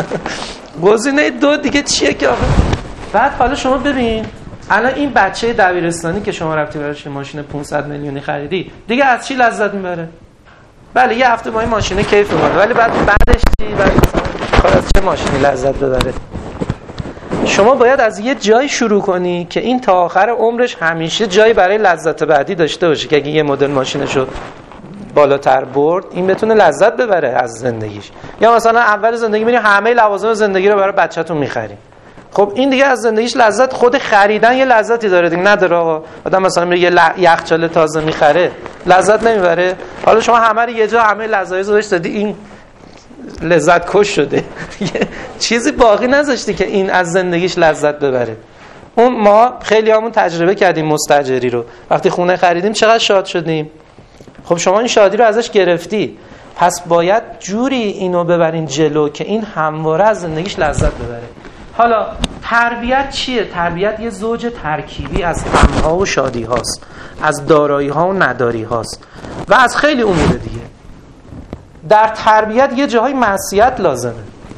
گزینه 2 دیگه چیه که آخه؟ بعد حالا شما ببین الان این بچه دبیرستانی که شما رفتی براش ماشین 500 میلیونی خریدی، دیگه از چی لذت میبره؟ بله یه هفته با این ماشین کیف می‌کنه، ولی بعدش چی؟ بعد از چه ماشینی لذت ببره؟ شما باید از یه جای شروع کنی که این تا آخر عمرش همیشه جایی برای لذت بعدی داشته باشه، که اگه یه مدل ماشینشو بالاتر برد این بتونه لذت ببره از زندگیش. یا مثلا اول زندگی می‌بینی همه لوازم زندگی رو برای بچه‌تون می‌خریم، خب این دیگه از زندگیش لذت، خود خریدن یه لذتی داره دیگه، نداره آقا؟ آدم مثلا میره یه یخچال تازه می‌خره لذت نمیبره؟ حالا شما همه رو یه جا همه لذایز رو دادی، این لذت کش شده. چیزی باقی نذاشتی که این از زندگیش لذت ببره. اون ما خیلی همون تجربه کردیم مستاجری رو، وقتی خونه خریدیم چقدر شاد شدیم. خب شما این شادی رو ازش گرفتی، پس باید جوری اینو ببرین جلو که این همواره از زندگیش لذت ببره. حالا تربیت چیه؟ تربیت یه زوج ترکیبی از غم‌ها و شادی هاست، از دارایی ها و نداری هاست و از خیلی امور دیگه. در تربیت یه جاهای معصیت لازمه.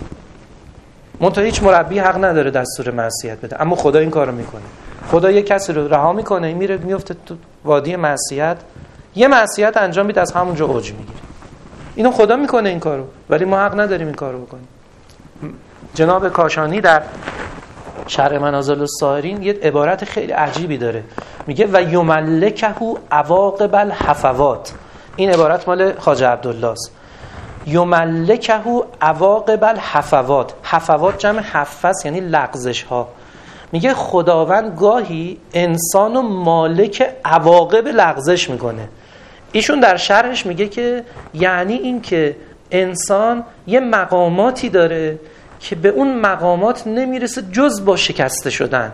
منتها هیچ مربی حق نداره دستور معصیت بده، اما خدا این کارو میکنه. خدا یه کسی رو رها میکنه، میره میفته تو وادی معصیت، یه معصیت انجام میده، از همونجا اوج میگیره. اینو خدا میکنه این کارو، ولی ما حق نداریم این کارو بکنیم. جناب کاشانی در شرح منازل السائرین یه عبارت خیلی عجیبی داره، میگه و یملکه عواقب الحفوات. این عبارت مال خواجه عبدالله است. یملکه عواقب الحفوات. حفوات جمع حفظ یعنی لغزش ها. میگه خداوند گاهی انسانو مالک عواقب لغزش میکنه. ایشون در شرحش میگه که یعنی این که انسان یه مقاماتی داره که به اون مقامات نمیرسه جز با شکسته شدن،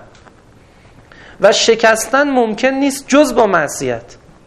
و شکستن ممکن نیست جز با معصیت.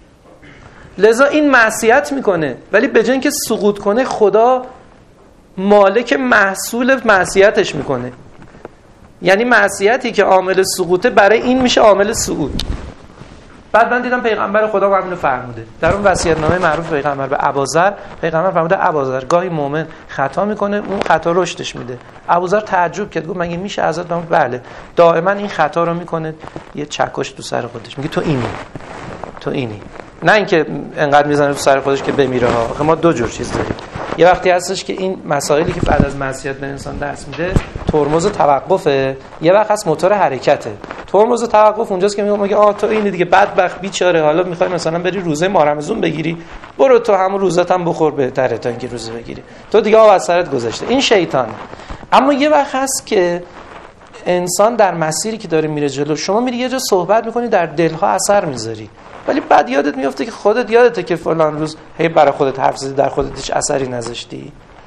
لذا این معصیت میکنه، ولی به جای اینکه سقوط کنه خدا مالک محصول معصیتش میکنه. یعنی معصیتی که عامل سقوطه برای این میشه عامل صعود. بعد من دیدم پیغمبر خدا همین رو فرموده در اون وصیت‌نامه معروف پیغمبر به ابوذر. پیغمبر فرموده ابوذر گاهی مؤمن خطا میکنه، اون خطا رشدش میده. ابوذر تعجب کرد، گفت مگه میشه ازت؟ بله دائما این خطا رو میکنه، یه چکش تو سر خودش. میگه تو اینی نه اینکه انقدر میزنه تو سر خودش که بمیره ها. آخه ما دو جور چیز داریم. یه وقتی هستش که این مسائلی که بعد از معصیت به انسان دست میده ترمز توقفه، یه وقت هست موتور حرکته. ترمز توقف اونجاست که میگه آ تو اینی دیگه بدبخت بیچاره، حالا میخوای مثلا بری روزه ماه رمضان بگیری، برو تو همون روزت هم بخور، بهتره تا اینکه روزه بگیری، تو دیگه آب از سرت گذشته. این شیطانه. اما یه وقت هست که انسان در مسیری که داره میره جلو، شما میری یه جا صحبت میکنی در دلها اثر میذاری، ولی بعد یادت میفته که خودت یادته که فلان روز هی برای خودت حرف زدی، در خودت هیچ اثری نذاشتی.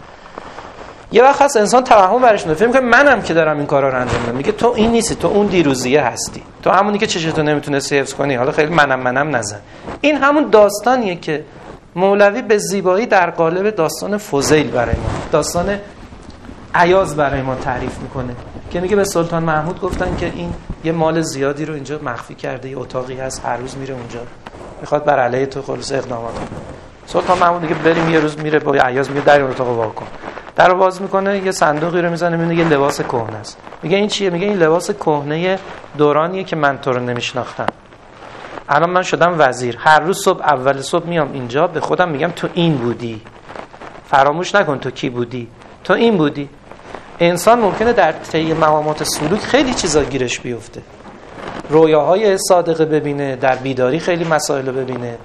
یه وقت هست انسان توهم برش میاد، فکر میکنه منم که دارم این کارا رو انجام میدم. میگه تو این نیستی، تو اون دیروزیه هستی، تو همونی که چشتو نمیتونستی حفظ کنی، حالا خیلی منم نزن. این همون داستانیه که مولوی به زیبایی در قالب داستان فضیل برای ما، داستان ایاز برای ما تعریف میکنه که میگه به سلطان محمود گفتن که این یه مال زیادی رو اینجا مخفی کرده، یه اتاقی هست هر روز میره اونجا میخواد بر علیه تو خلاص اقدامات کنه. سلطان محمود میگه بریم. یه روز میره با ایاز میگه در اتاق وا کن، درو باز میکنه، یه صندوقی رو میزنه، میبینه یه لباس کهنه است. میگه این چیه؟ میگه این لباس کهنه دورانیه که من تو رو نمیشناختم، الان من شدم وزیر، هر روز صبح اول صبح میام اینجا به خودم میگم تو این بودی، فراموش نکن تو کی بودی، تو این بودی. انسان ممکنه در طی مقامات سلوک خیلی چیزا گیرش بیفته، رویاهای صادقه ببینه، در بیداری خیلی مسائل ببینه،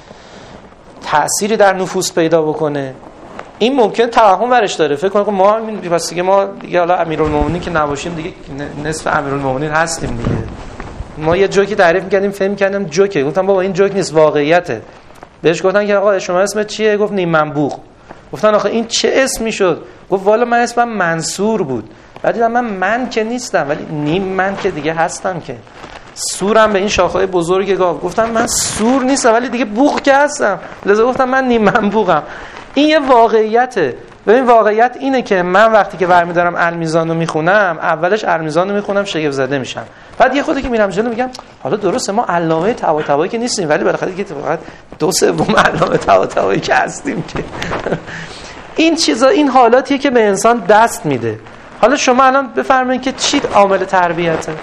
تأثیری در نفوس پیدا بکنه. این ممکن توهم برش داره، فکر کنه ما پس دیگه ما دیگه حالا امیرالمومنین که نباشیم دیگه نصف امیرالمومنین هستیم دیگه. ما یه جوکی تعریف می‌کردیم، فهم کردم جوکه، گفتم بابا این جوک نیست، واقعیته. بهش گفتن که آقا شما اسمت چیه؟ گفت نیم منبوق. گفتن آخه این چه اسمی شد؟ گفت والا من اسمم منصور بود. بعد دیدم من که نیستم، ولی نیم من که دیگه هستم که. سورم به این شاخه‌های بزرگ گاو. گفتم من سور نیستم ولی دیگه بوق که هستم. لذا گفتم من نیم منبوقم. این یه واقعیته. ببین واقعیت اینه که من وقتی که برمی‌دارم المیزان رو میخونم، اولش المیزان رو میخونم شگفت زده میشم. بعد یه خودی که میرم جلو میگم حالا درسته ما علامه طباطبایی که نیستیم، ولی بالاخره دیگه فقط 2/3 علامه طباطبایی که هستیم که. این چیزا، این حالاتیه که به انسان دست میده. حالا شما الان بفرمایید که چی عامل تربیته؟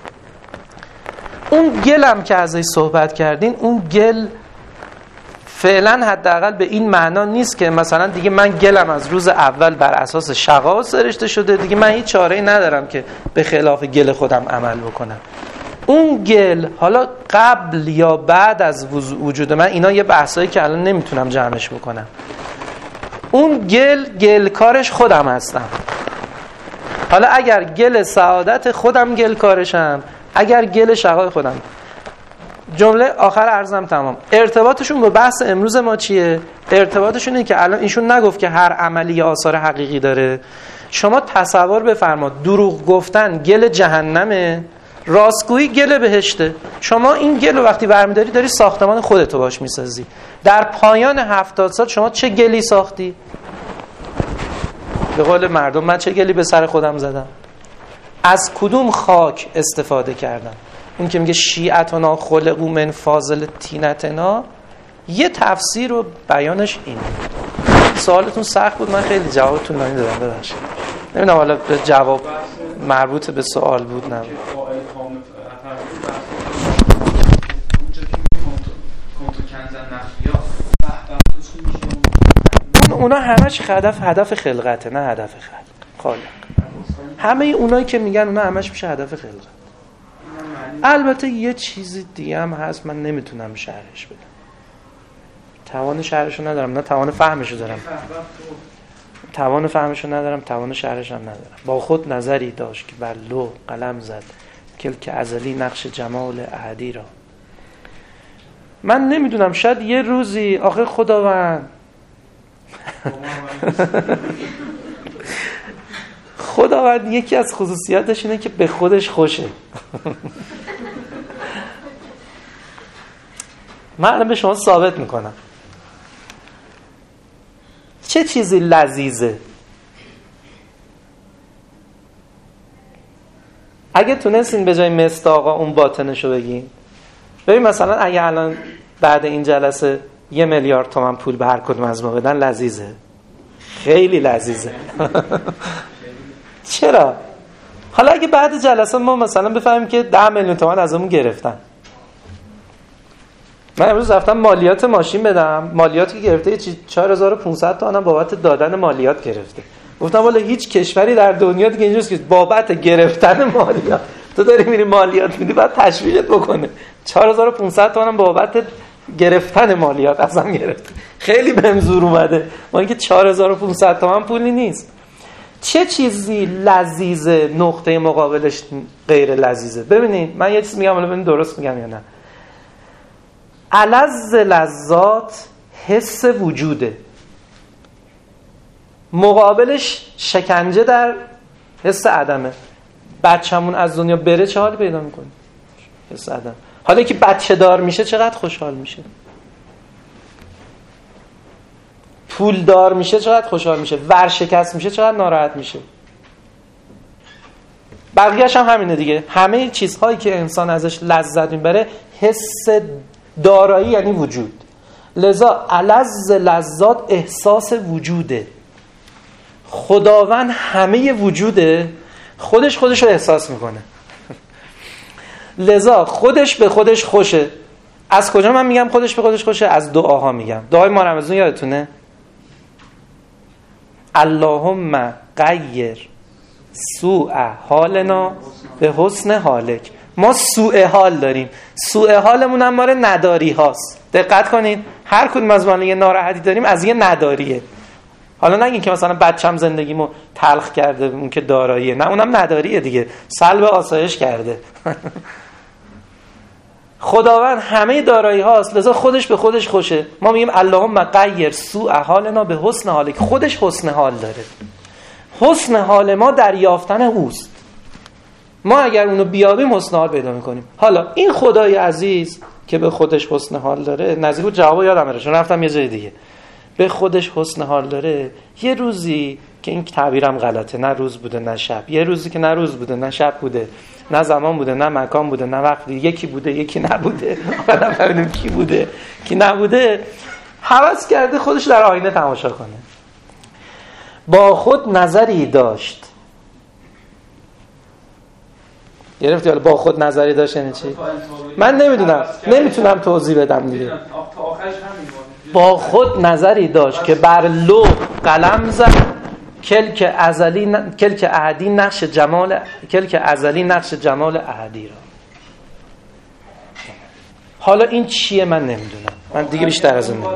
اون گلم که ازش صحبت کردین، اون گل فعلا حداقل به این معنا نیست که مثلا دیگه من گلم از روز اول بر اساس شقا سرشته شده، دیگه من هیچ چاره‌ای ندارم که به خلاف گل خودم عمل بکنم. اون گل حالا قبل یا بعد از وجود من، اینا یه بحثایی که الان نمیتونم جمعش بکنم. اون گل کارش خودم هستم. حالا اگر گل سعادت خودم گل کارشم، اگر گل شقای خودم. جمله آخر عرضم تمام. ارتباطشون با بحث امروز ما چیه؟ ارتباطشون اینه که الان ایشون نگفت که هر عملی آثار حقیقی داره. شما تصور بفرما دروغ گفتن گل جهنمه، راستگویی گل بهشته. شما این گل رو وقتی برمی‌داری داری ساختمان خودتو باش میسازی. در پایان 70 سال شما چه گلی ساختی؟ به قول مردم من چه گلی به سر خودم زدم؟ از کدوم خاک استفاده کردم؟ اون که میگه شیعتنا خلقو من فاضل تینتنا، یه تفسیر و بیانش اینه. سوالتون سخت بود، من خیلی جوابتون نانی دادم، ببخشید. نمیدونم حالا به جواب مربوط به سوال بود نه. اونا همش هدف خلقته، نه هدف خالق. همه اونایی که میگن اونا همش میشه هدف خلقت. البته یه چیزی دیگه هم هست من نمیتونم شرحش بدم، توان شرحشو ندارم، نه توان فهمشو دارم، توان فهمشو ندارم، توان شرحش هم ندارم. با خود نظری داشت که بر لوح قلم زد، کلک ازلی نقش جمال احدی را. من نمیدونم، شاید یه روزی آخه خداوند خداوند یکی از خصوصیاتش اینه که به خودش خوشه. من الان به شما ثابت میکنم چه چیزی لذیذه. اگه تونستین به جای مصداقا اون باطنشو بگین، ببین مثلا اگه الان بعد این جلسه 1 میلیارد تومان پول به هر کدوم از ما بدن، لذیذه، خیلی لذیذه. چرا؟ حالا اگه بعد جلسه ما مثلا بفهمیم که 10 میلیون تومان ازمون گرفتن، من امروز رفتم مالیات ماشین بدم، مالیاتی که گرفته 4500 تومان بابت دادن مالیات گرفته. گفتم والا هیچ کشوری در دنیا دیگه اینجوریه که بابت گرفتن مالیات تو داری میری مالیات میدی، بعد تشویقت بکنه. 4500 تومن بابت گرفتن مالیات ازم گرفت. خیلی بهم زور اومده، با اینکه 4500 تومن پولی نیست. چه چیزی لذیذه نقطه مقابلش غیر لذیذه؟ ببینید من یه چیز میگم، ولی ببینید درست میگم یا نه. الذ لذات حس وجوده، مقابلش شکنجه در حس عدمه. بچه‌مون از دنیا بره چه حالی پیدا میکنه؟ حس عدم. حالا که بچه دار میشه چقدر خوشحال میشه، پول دار میشه چقدر خوشحال میشه، ورشکست میشه چقدر ناراحت میشه. بقیه‌اش هم همینه دیگه. همه چیزهایی که انسان ازش لذت میبره حس دارایی یعنی وجود. لذا الذ لذات احساس وجوده. خداوند همه وجوده، خودش رو احساس میکنه. لذا خودش به خودش خوشه. از کجا من میگم خودش به خودش خوشه؟ از دعاها میگم. دعای ما رمضان یادتونه؟ اللهم غیر سوء حالنا به حسن حالک. ما سوء حال داریم، سوء حالمون هم ماره نداری هاست. دقت کنین، هر کدوم از ما یه ناراحتی داریم از یه نداریه. حالا نگین که مثلا بچم زندگیمو تلخ کرده اون که داراییه، نه اونم نداریه دیگه، سلب آسایش کرده. خداوند همه دارایی هاست، لذا خودش به خودش خوشه. ما میگیم اللهم غیر سوء حالنا به حسن حالک. خودش حسن حال داره. حسن حال ما در یافتن اوست. ما اگر اونو بیابیم حسن حال پیدا میکنیم. حالا این خدای عزیز که به خودش حسن حال داره، نزدیک بود جواب یادم میره چون رفتم یه جای دیگه. به خودش حسن حال داره، یه روزی که این تعبیرم غلطه، نه روز بوده نه شب، یه روزی که نه روز بوده نه شب بوده، نه زمان بوده نه مکان بوده نه وقت، یکی بوده یکی نبوده، بعد ببینیم کی بوده کی نبوده، هوس کرده خودش در آینه تماشا کنه. با خود نظری داشت. گرفتی؟ حالا با خود نظری داشت یعنی چی؟ من نمیدونم، نمیتونم توضیح بدم دیگه. با خود نظری داشت که بر لوح قلم زد، کلک احدی نقش جمال احدی را. حالا این چیه من نمیدونم، من دیگه بیشتر از این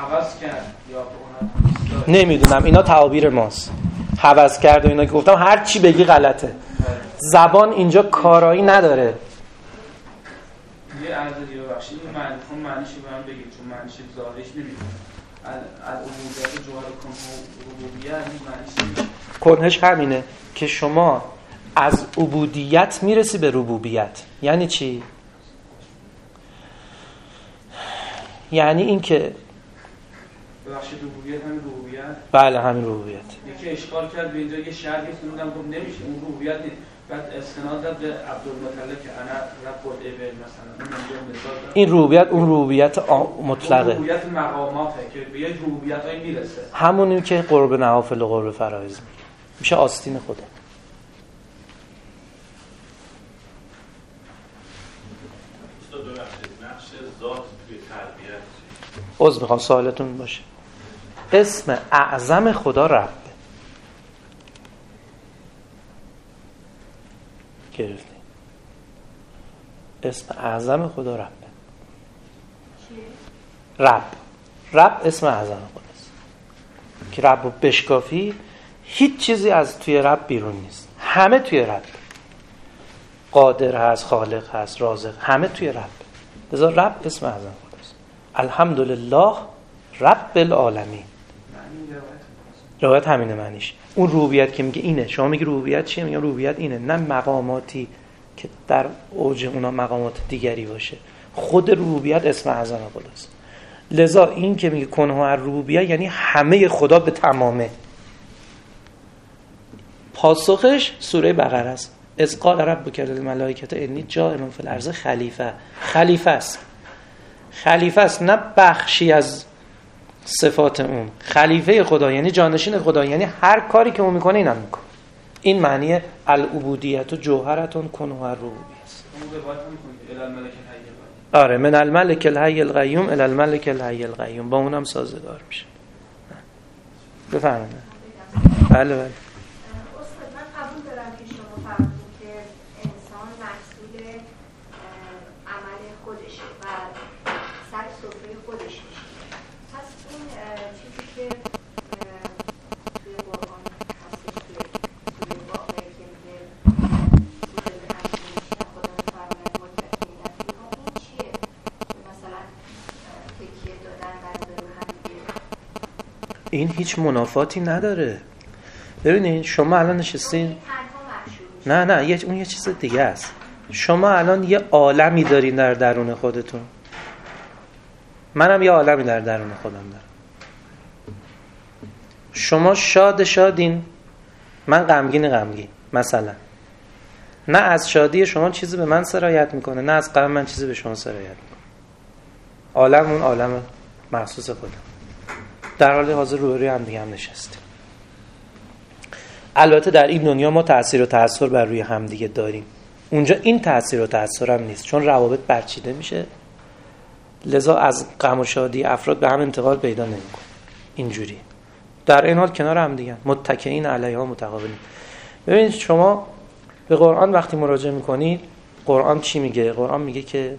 نمیدونم. اینا تعابیر ماست. هوس کرد و اینا که گفتم هر چی بگی غلطه. زبان اینجا کارایی نداره. یه عرض دیگه بخشید معنیش رو هم بگید چون معنیش ظاهرش نمیدونم. العبودیت جوهر ربوبیت معنیش کنهش همینه که شما از عبودیت میرسی به ربوبیت. یعنی چی؟ یعنی این که ببخشید ربوبیت همین ربوبیت؟ بله همین ربوبیت. یکی اشکال کرد به اینجا یه شرحی خوندم گفت نمیشه اون ربوبیت نیست. بعد استناد داد به عبدالمطلب که انا رب العباد مثلا. این ربوبیت اون ربوبیت مطلقه. ربوبیت مقاماته که به یه ربوبیتایی میرسه. همونی که قرب نوافل و قرب فرایض میشه آستین خدا. استاد ببخشید نقش ذات توی تربیت عذر میخوام سوالتون باشه. اسم اعظم خدا رب. گرفتی؟ اسم اعظم خدا رب. رب اسم اعظم خداست که رب و بشکافی هیچ چیزی از توی رب بیرون نیست، همه توی رب. قادر هست، خالق هست، رازق، همه توی رب. لذا رب اسم اعظم خداست. الحمدلله رب العالمین. روایت همینه معنیش. اون ربوبیت که میگه اینه، شما میگی ربوبیت چیه؟ میگم ربوبیت اینه، نه مقاماتی که در اوج اونا مقامات دیگری باشه. خود ربوبیت اسم اعظم خداست. لذا این که میگه کنه الربوبیت یعنی همه خدا به تمامه. پاسخش سوره بقره است. اذ قال ربک للملائکه انی جاعل فی الارض خلیفه. خلیفه است، نه بخشی از صفات اون. خلیفه خدا یعنی جانشین خدا، یعنی هر کاری که اون میکنه اینم میکنه. این معنی العبودیت و جوهرتون کنه الربوبیت است. آره من الملک الحی القیوم الی الملک الحی القیوم، با اونم سازگار میشه. بفرمایید. بله استاد من قبول دارم که شما فرمودید که انسان این هیچ منافاتی نداره. ببینید شما الان نشستین، نه اون یه چیز دیگه است. شما الان یه عالمی دارین در درون خودتون، منم یه عالمی در درون خودم دارم. شما شادین، من غمگین مثلا. نه از شادی شما چیزی به من سرایت میکنه، نه از غم من چیزی به شما سرایت میکنه. عالم اون عالم مخصوص خودم، در حال حاضر روبروی هم دیگه هم نشستیم. البته در این دنیا ما تأثیر و تأثیر بر روی هم دیگه داریم، اونجا این تأثیر و تأثیر هم نیست، چون روابط برچیده میشه، لذا از غم و شادی افراد به هم انتقال پیدا نمیکنه. اینجوری در این حال کنار هم دیگه متکئین علیها متقابلین. ببینید شما به قرآن وقتی مراجعه میکنید، قرآن چی میگه؟ قرآن میگه که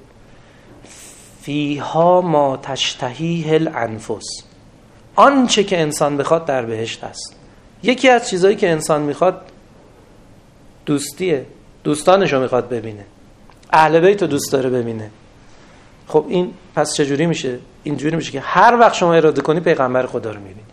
فیها ما تشتهیه الانفس، آنچه که انسان بخواد در بهشت است. یکی از چیزایی که انسان میخواد دوستیه، دوستانشو میخواد ببینه، اهل بیت رو دوست داره ببینه. خب این پس چجوری میشه؟ اینجوری میشه که هر وقت شما اراده کنی پیغمبر خدا رو میبینی.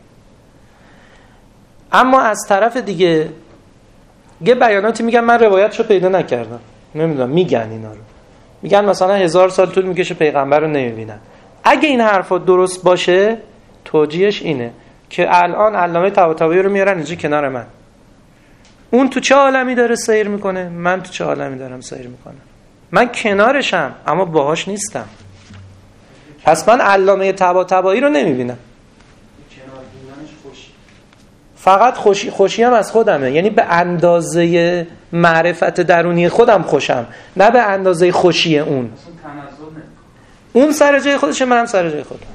اما از طرف دیگه یه بیاناتی میگن، من روایتشو پیدا نکردم، نمیدونم، میگن اینا رو، میگن مثلا 1000 سال طول میکشه پیغمبر رو نمیبینن. اگه این حرفا درست باشه، توجیهش اینه که الان علامه طباطبایی رو میارن اینجا کنار من، اون تو چه عالمی داره سیر میکنه، من تو چه عالمی دارم سیر میکنم. من کنارشم اما باهاش نیستم. پس من علامه طباطبایی رو نمیبینم. فقط خوشی هم از خودمه، یعنی به اندازه معرفت درونی خودم خوشم، نه به اندازه خوشی اون. اون سر جای خودشه، منم سر جای خودم.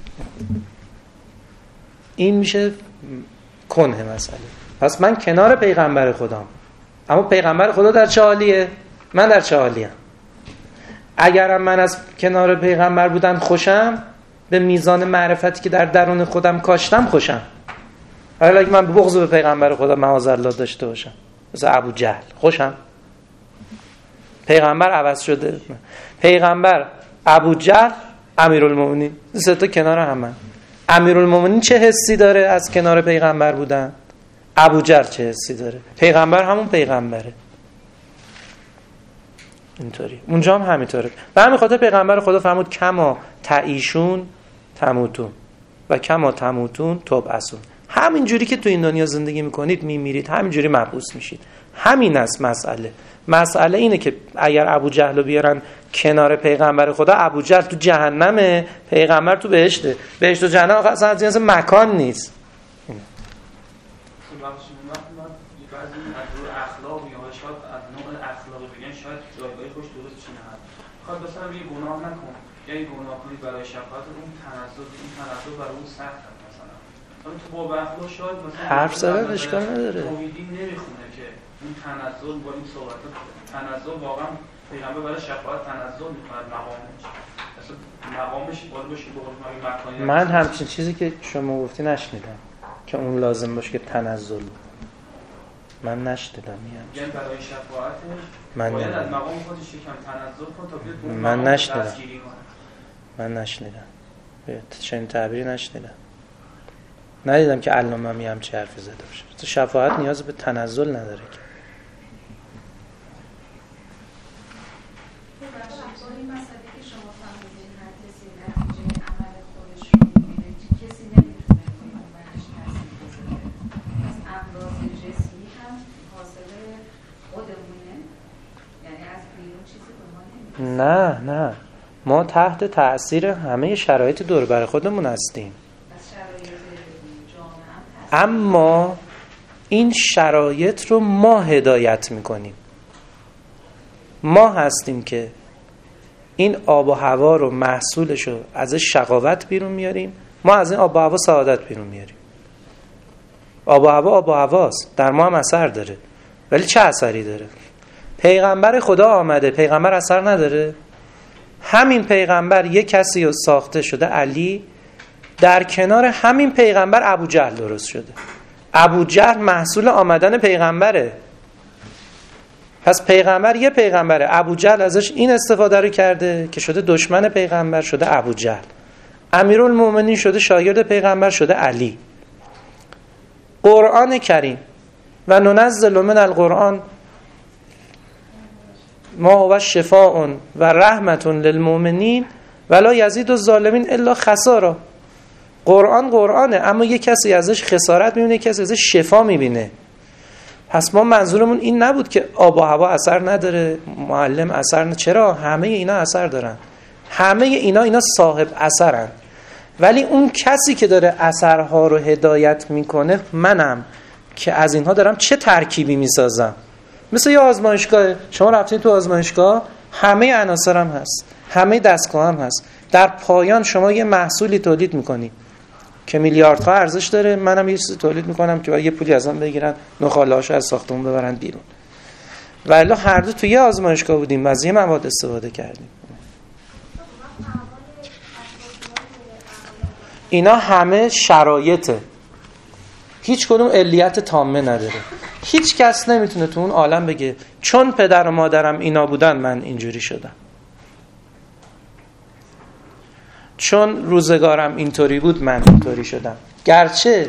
این میشه کنه مسئله. پس من کنار پیغمبر خودم، اما پیغمبر خدا در چه حالیه؟ من در چه حالیم؟ اگرم من از کنار پیغمبر بودن خوشم، به میزان معرفتی که در درون خودم کاشتم خوشم. حالا اگه من بغض به پیغمبر خدا معاذالله داشته باشم، مثل ابو جهل، خوشم؟ پیغمبر عوض شده، پیغمبر، ابو جهل، امیرالمومنین، سه تا کنار هم. امیرالمومنین چه حسی داره از کنار پیغمبر بودن؟ ابو جهل چه حسی داره؟ پیغمبر همون پیغمبره. اینطوری اونجا هم همینطوره. به همین خاطر پیغمبر خدا فرمود کما تعیشون تموتون و کما تموتون تبعثون. همین جوری که تو این دنیا زندگی میکنید میمیرید، همین جوری مبعوث میشید. همین است مسئله اینه که اگر ابو جهل رو بیارن کنار پیغمبر خدا، ابو جهل تو جهنمه، پیغمبر تو بهشته. بهشت و جهنم اصلا از جنس مکان نیست. خواهد مثلا یه گناه نکن، یا یه گناه کنی برای شفاعت، اون تنزل برای اون سخت هست. مثلا تو با اخلاق شاید مثلا حرف زدن اشکال نداره، توحیدی نمیخونه که اون تنزل با این صحبت تنزل واقعا پیغمبر برای شفاعت تنزل میکنه، مقامش بالا باشه به مکانی. من همچین چیزی که شما گفتی نشنیدم که اون لازم باشه که تنزل، من نشنیدم. یعنی برای شفاعتش من باید از مقام خودش یکم تنزل کن تا بیاد اون من نشنیدم. چنین تعبیری نشنیدم. ندیدم که علامه هم چه حرفی زده باشه. تو شفاعت نیاز به تنزل نداره که. نه ما تحت تأثیر همه شرایط دور بر خودمون هستیم، اما این شرایط رو ما هدایت میکنیم. ما هستیم که این آب و هوا رو محصولش رو ازش شقاوت بیرون میاریم، ما از این آب و هوا سعادت بیرون میاریم. آب و هواست، در ما هم اثر داره، ولی چه اثری داره؟ پیغمبر خدا آمده، پیغمبر اثر نداره؟ همین پیغمبر یک کسی ساخته شده، علی، در کنار همین پیغمبر ابو جهل درست شده. ابو جهل محصول آمدن پیغمبره. پس پیغمبر یه پیغمبره، ابو جهل ازش این استفاده رو کرده که شده دشمن پیغمبر، شده ابو جهل. امیرالمومنین شده شاگرد پیغمبر، شده علی. قرآن کریم و ننزل من القرآن ما هو شفاء و رحمت للمؤمنین ولا یزید الظالمین الا خسارا. قرآن قرآنه، اما یک کسی ازش خسارت میبینه، یک کسی ازش شفا میبینه. پس ما منظورمون این نبود که آب و هوا اثر نداره، معلم اثر نداره. چرا؟ همه اینا اثر دارن، همه اینا صاحب اثرن. ولی اون کسی که داره اثرها رو هدایت میکنه منم که از اینها دارم چه ترکیبی میسازم. مثل یه آزمایشگاه، شما رفتید تو آزمایشگاه، همه عناصر هم هست، همه دستگاه هم هست. در پایان شما یه محصولی تولید میکنی که میلیاردها ارزش داره. منم یه چیزی تولید میکنم که باید یه پولی ازم بگیرن، نخاله‌هاشو از ساختمون ببرن بیرون. ولی هر دو توی یه آزمایشگاه بودیم و از یه مواد استفاده کردیم. اینا همه شرایطه، هیچ کدوم علیت تامه نداره. هیچ کس نمیتونه تو اون عالم بگه چون پدر و مادرم اینا بودن من اینجوری شدم، چون روزگارم اینطوری بود من اینطوری شدم. گرچه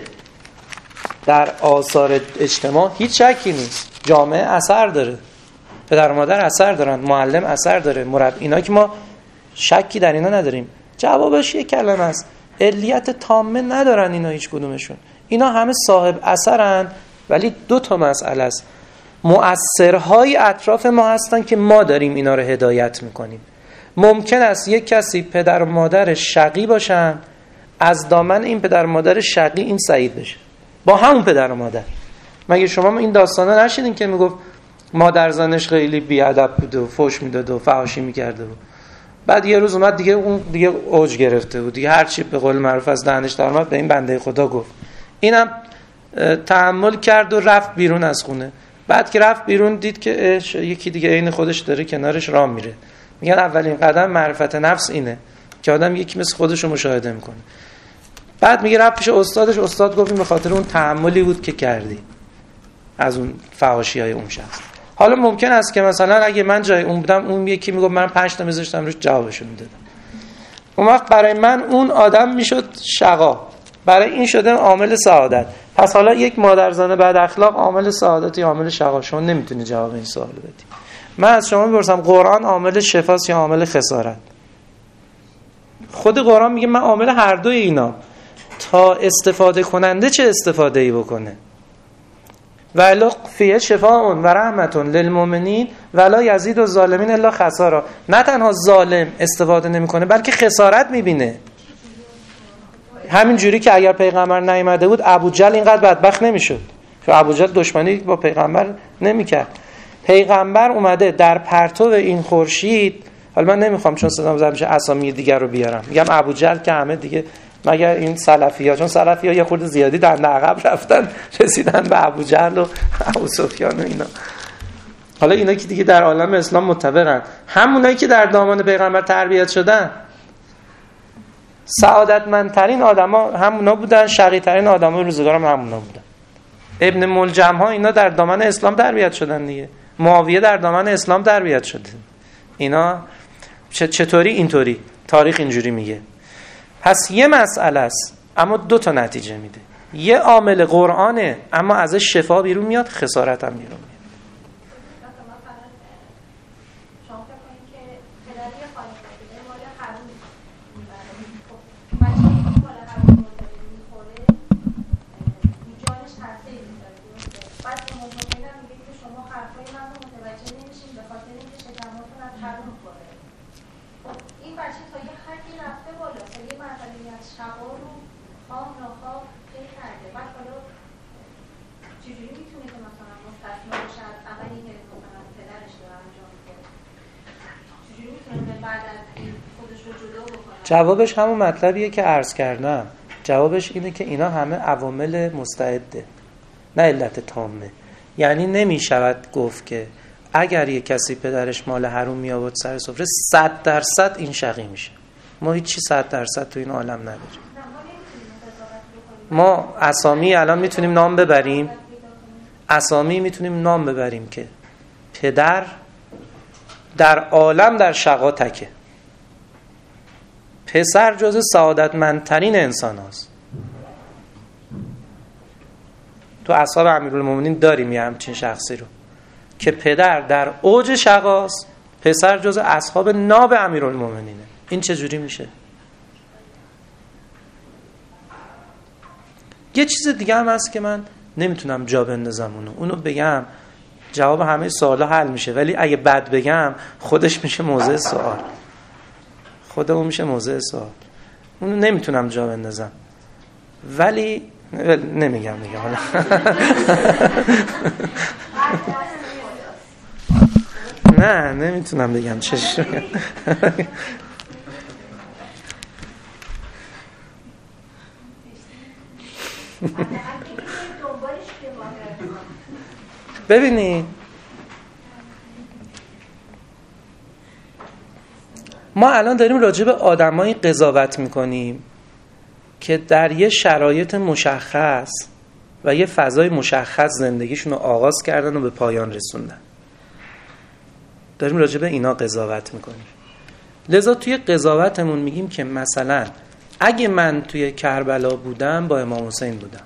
در آثار اجتماع هیچ شکی نیست، جامعه اثر داره، پدر و مادر اثر دارن، معلم اثر داره، مربی، اینا که ما شکی در اینا نداریم. جوابش یک کلمه است، علیت تامه ندارن اینا هیچ کدومشون. اینا همه صاحب اثرن، ولی دو تا مسئله است. مؤثرهای اطراف ما هستن که ما داریم اینا رو هدایت میکنیم. ممکن است یک کسی پدر و مادر شقی باشن، از دامن این پدر و مادر شقی این سعید بشه با همون پدر و مادر. مگه شما این داستانا نشیدین که میگفت مادر زنش خیلی بیادب بود و فحش میداد و فحاشی میکرده بود، بعد یه روز اومد دیگه اون دیگه اوج گرفته بود دیگه، هر چی به قول معروف از دهنش در اومد به این بنده خدا گفت. اینم تحمل کرد و رفت بیرون از خونه. بعد که رفت بیرون دید که یکی دیگه عین خودش داره کنارش راه میره. میگن اولین قدم معرفت نفس اینه که آدم یکی مثل خودش رو مشاهده میکنه. بعد میگه رفت پیش استادش، استاد گفت این به خاطر اون تحملی بود که کردی از اون فحاشی‌های اون شخص. حالا ممکن است که مثلا اگه من جای اون بودم اون یکی میگفت من 5 تا میذاشتم روش جوابشو میدادم، اون وقت برای من اون آدم میشد شقا، برای این شده عامل سعادت. پس حالا یک مادرزن بد اخلاق عامل سعادت یا عامل شقا؟ شما نمیتونی جواب این سوال بدی. من از شما میپرسم قرآن عامل شفاست یا عامل خسارت؟ خود قرآن میگه من عامل هر دوی اینا، تا استفاده کننده چه استفاده ای بکنه. ولا فیه شفاء و رحمت للمؤمنین ولا یزید الظالمین الا خسارا. نه تنها ظالم استفاده نمیکنه بلکه خسارت میبینه. همین جوری که اگر پیغمبر نیامده بود ابوجهل اینقدر بدبخت نمیشد، چون ابوجهل دشمنی با پیغمبر نمیکرد. پیغمبر اومده در پرتو این خورشید، حالا من نمیخوام چون صدام زد میشه اسامی دیگر رو بیارم، میگم ابوجهل که همه دیگه مگر این سلفی‌ها، چون سلفی‌ها یه خورده زیادی در عقب رفتن رسیدن به ابوجهل و ابو سفیان و اینا. حالا اینا که دیگه در عالم اسلام معتبرن، همونایی که در دامان پیغمبر تربیت شدن سعادتمندترین آدما همونا بودن، شقی‌ترین آدمای روزگار هم همونا بودن. ابن ملجم ها اینا در دامان اسلام تربیت شدن دیگه، معاویه در دامان اسلام تربیت شده. اینا چطوری؟ اینطوری تاریخ اینجوری میگه. پس یه مسئله است اما 2 تا نتیجه میده. یه عامل قرآنه اما ازش شفا بیرون میاد، خسارت هم بیرون میاد. جوابش همون مطلبیه که عرض کردم. جوابش اینه که اینا همه عوامل مستعده، نه علت تامه. یعنی نمیشود گفت که اگر یک کسی پدرش مال حروم می آورد سر سفره 100% این شقی میشه. ما هیچی 100% تو این عالم نداریم. ما اسامی الان میتونیم نام ببریم، اسامی میتونیم نام ببریم که پدر در عالم در شقا تکه، پسر جز سعادتمندترین انسان هست. تو اصحاب امیرالمومنین داریم یه همچین شخصی رو که پدر در اوج شقاست، پسر جز اصحاب ناب امیرالمومنینه. این چجوری میشه؟ یه چیز دیگه هم هست که من نمیتونم جا بندازم اونو بگم جواب همه سوالا حل میشه، ولی اگه بد بگم خودش میشه موضوع سوال، خودمون میشه موضوع سوال. اونو نمیتونم جا بندازم، ولی نمیگم حالا. نه نمیتونم بگم چش بگم. ببینید ما الان داریم راجع به آدمایی قضاوت میکنیم که در یه شرایط مشخص و یه فضای مشخص زندگیشون رو آغاز کردن و به پایان رسوندن. داریم راجع به اینا قضاوت میکنیم. لذا توی قضاوتمون میگیم که مثلا اگه من توی کربلا بودم با امام حسین بودم،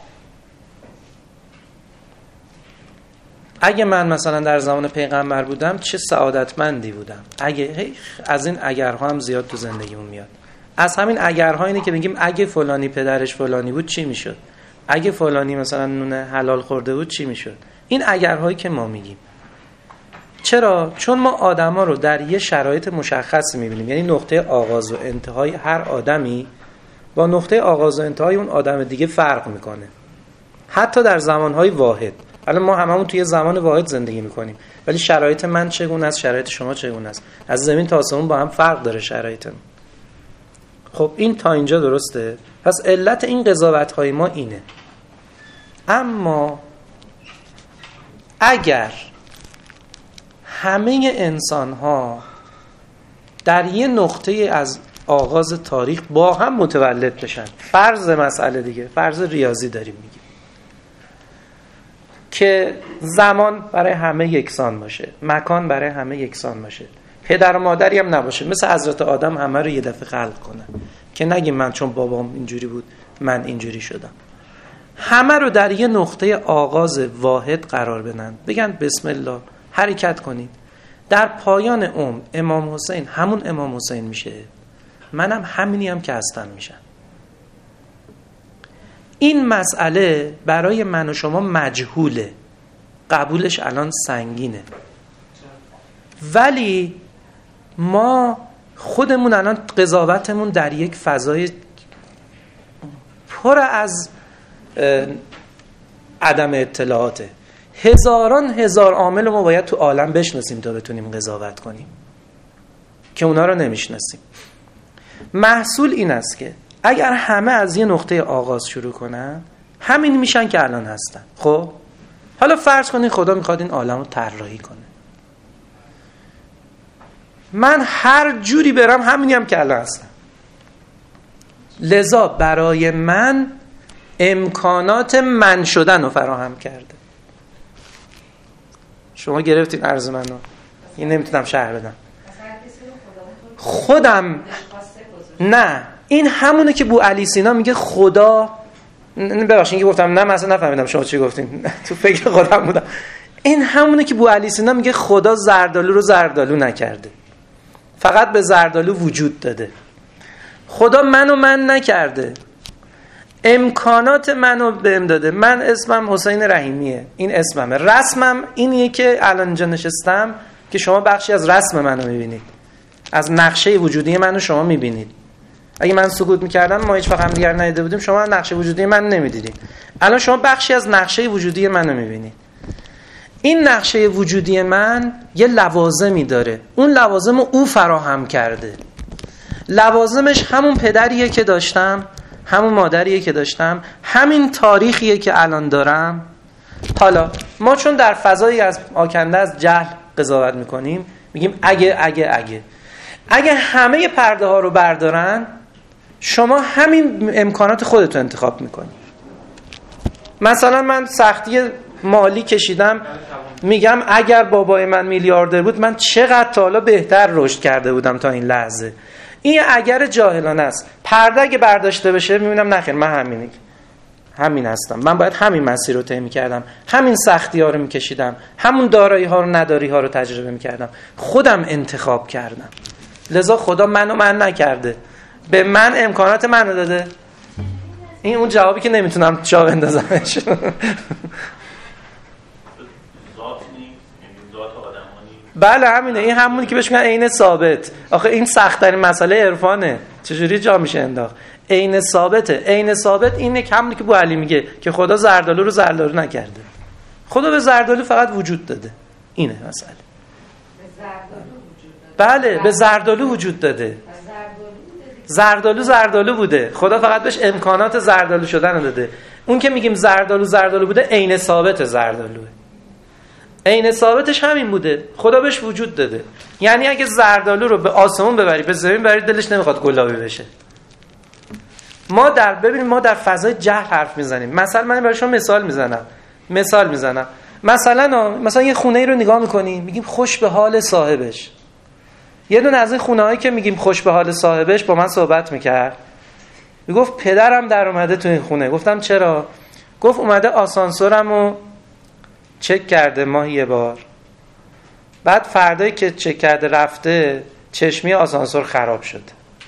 اگه من مثلا در زمان پیغمبر بودم چه سعادتمندی بودم. اگه از این اگرها هم زیاد تو زندگیمون میاد. از همین اگرها اینه که میگیم اگه فلانی پدرش فلانی بود چی میشد، اگه فلانی مثلا نون حلال خورده بود چی میشد. این اگرهایی که ما میگیم. چرا؟ چون ما آدما رو در یه شرایط مشخص میبینیم، یعنی نقطه آغاز و انتهای هر آدمی با نقطه آغاز و انتهای اون آدم دیگه فرق میکنه، حتی در زمانهای واحد. الان ما هممون توی زمان واحد زندگی میکنیم، ولی شرایط من چگونه است، شرایط شما چگونه است، از زمین تا آسمون با هم فرق داره شرایطمون. خب این تا اینجا درسته؟ پس علت این قضاوت‌های ما اینه. اما اگر همه انسان‌ها در یه نقطه از آغاز تاریخ با هم متولد بشن، فرض مسئله دیگه، فرض ریاضی داریم میگیم که زمان برای همه یکسان باشه، مکان برای همه یکسان باشه، پدر و مادری هم نباشه، مثل حضرت آدم همه رو یه دفعه خلق کنه که نگیم من چون بابام اینجوری بود من اینجوری شدم. همه رو در یه نقطه آغاز واحد قرار بدن، بگن بسم الله حرکت کنید. در پایان عمر امام حسین همون امام حسین میشه، منم همینی هم که هستم میشم. این مسئله برای من و شما مجهوله، قبولش الان سنگینه، ولی ما خودمون الان قضاوتمون در یک فضای پر از عدم اطلاعاته. هزار عامل ما باید تو عالم بشناسیم تا بتونیم قضاوت کنیم که اونا رو نمیشناسیم. محصول این است که اگر همه از یه نقطه آغاز شروع کنن همین میشن که الان هستن. خب حالا فرض کنید خدا میخواد این عالم رو طراحی کنه، من هر جوری برم همینی هم که الان هستم. لذا برای من امکانات من شدن رو فراهم کرده. شما گرفتین عرض من رو، این نمیتونم شرح بدم. خودم نه، این همونه که بو علی سینا میگه خدا، ببخشید که گفتم نه مثلا نفهمیدم شما چی گفتین، تو فکر خودم بودم. این همونه که بو علی سینا میگه خدا زردالو رو زردالو نکرده، فقط به زردالو وجود داده. خدا منو من نکرده، امکانات منو بهم داده. من اسمم حسین رحیمیه، این اسممه، رسمم اینیه که الان اینجا نشستم که شما بخشی از رسم منو میبینید، از نقشه وجودی منو شما میبینید. اگه من سکوت میکردم ما هیچ وقت هم دیگر ندیده بودیم، شما نقشه وجودی من نمیدیدید. الان شما بخشی از نقشه وجودی منو میبینید. این نقشه وجودی من یه لوازمی داره، اون لوازم رو او فراهم کرده. لوازمش همون پدریه که داشتم، همون مادریه که داشتم، همین تاریخیه که الان دارم. حالا ما چون در فضایی از آکنده از جهل قضاوت میکنیم، میگیم اگه همه پرده ها رو بردارن شما همین امکانات خودتو انتخاب میکنی. مثلا من سختی مالی کشیدم، میگم اگر بابای من میلیاردر بود من چقدر تا حالا بهتر رشد کرده بودم تا این لحظه. این اگر جاهلانه است. پرده اگه برداشته بشه میبینم نخیر من همین هستم، من باید همین مسیر رو طی می‌کردم، همین سختی‌ها رو می‌کشیدم، همون دارایی‌ها رو نداری‌ها رو تجربه می‌کردم، خودم انتخاب کردم. لذا خدا منو من نکرده، به من امکانات منو داده. این اون جوابی که نمیتونم جا بندازمش. بله همینه، این همونی که بهش میگن عین ثابت. آخه این سخت‌ترین مسئله عرفانه، چجوری جا میشه انداخت؟ عین ثابته. عین ثابت اینه که همونی که بو علی میگه که خدا زردالو رو زردالو نکرده، خدا به زردالو فقط وجود داده. اینه مسئله. به زردالو وجود داده. بله به زردالو وجود داده. زردالو بوده، خدا فقط بهش امکانات زردالو شدن رو داده. اون که میگیم زردالو بوده عین ثابت زردالوه. عین ثابتش همین بوده، خدا بهش وجود داده. یعنی اگه زردالو رو به آسمون ببری، به زمین ببری، دلش نمیخواد گلابی بشه. ما در فضای جهل حرف میزنیم. مثلا من برای شما مثال میزنم. مثلا یه خونه ای رو نگاه میکنیم، میگیم خوش به حال صاحبش. یه دونه از این خونه‌هایی که میگیم خوش به حال صاحبش با من صحبت میکرد، میگفت پدرم در اومده تو این خونه. گفتم چرا؟ گفت اومده آسانسورمو چک کرده ماهی یه بار، بعد فردایی که چک کرده رفته چشمی آسانسور خراب شد،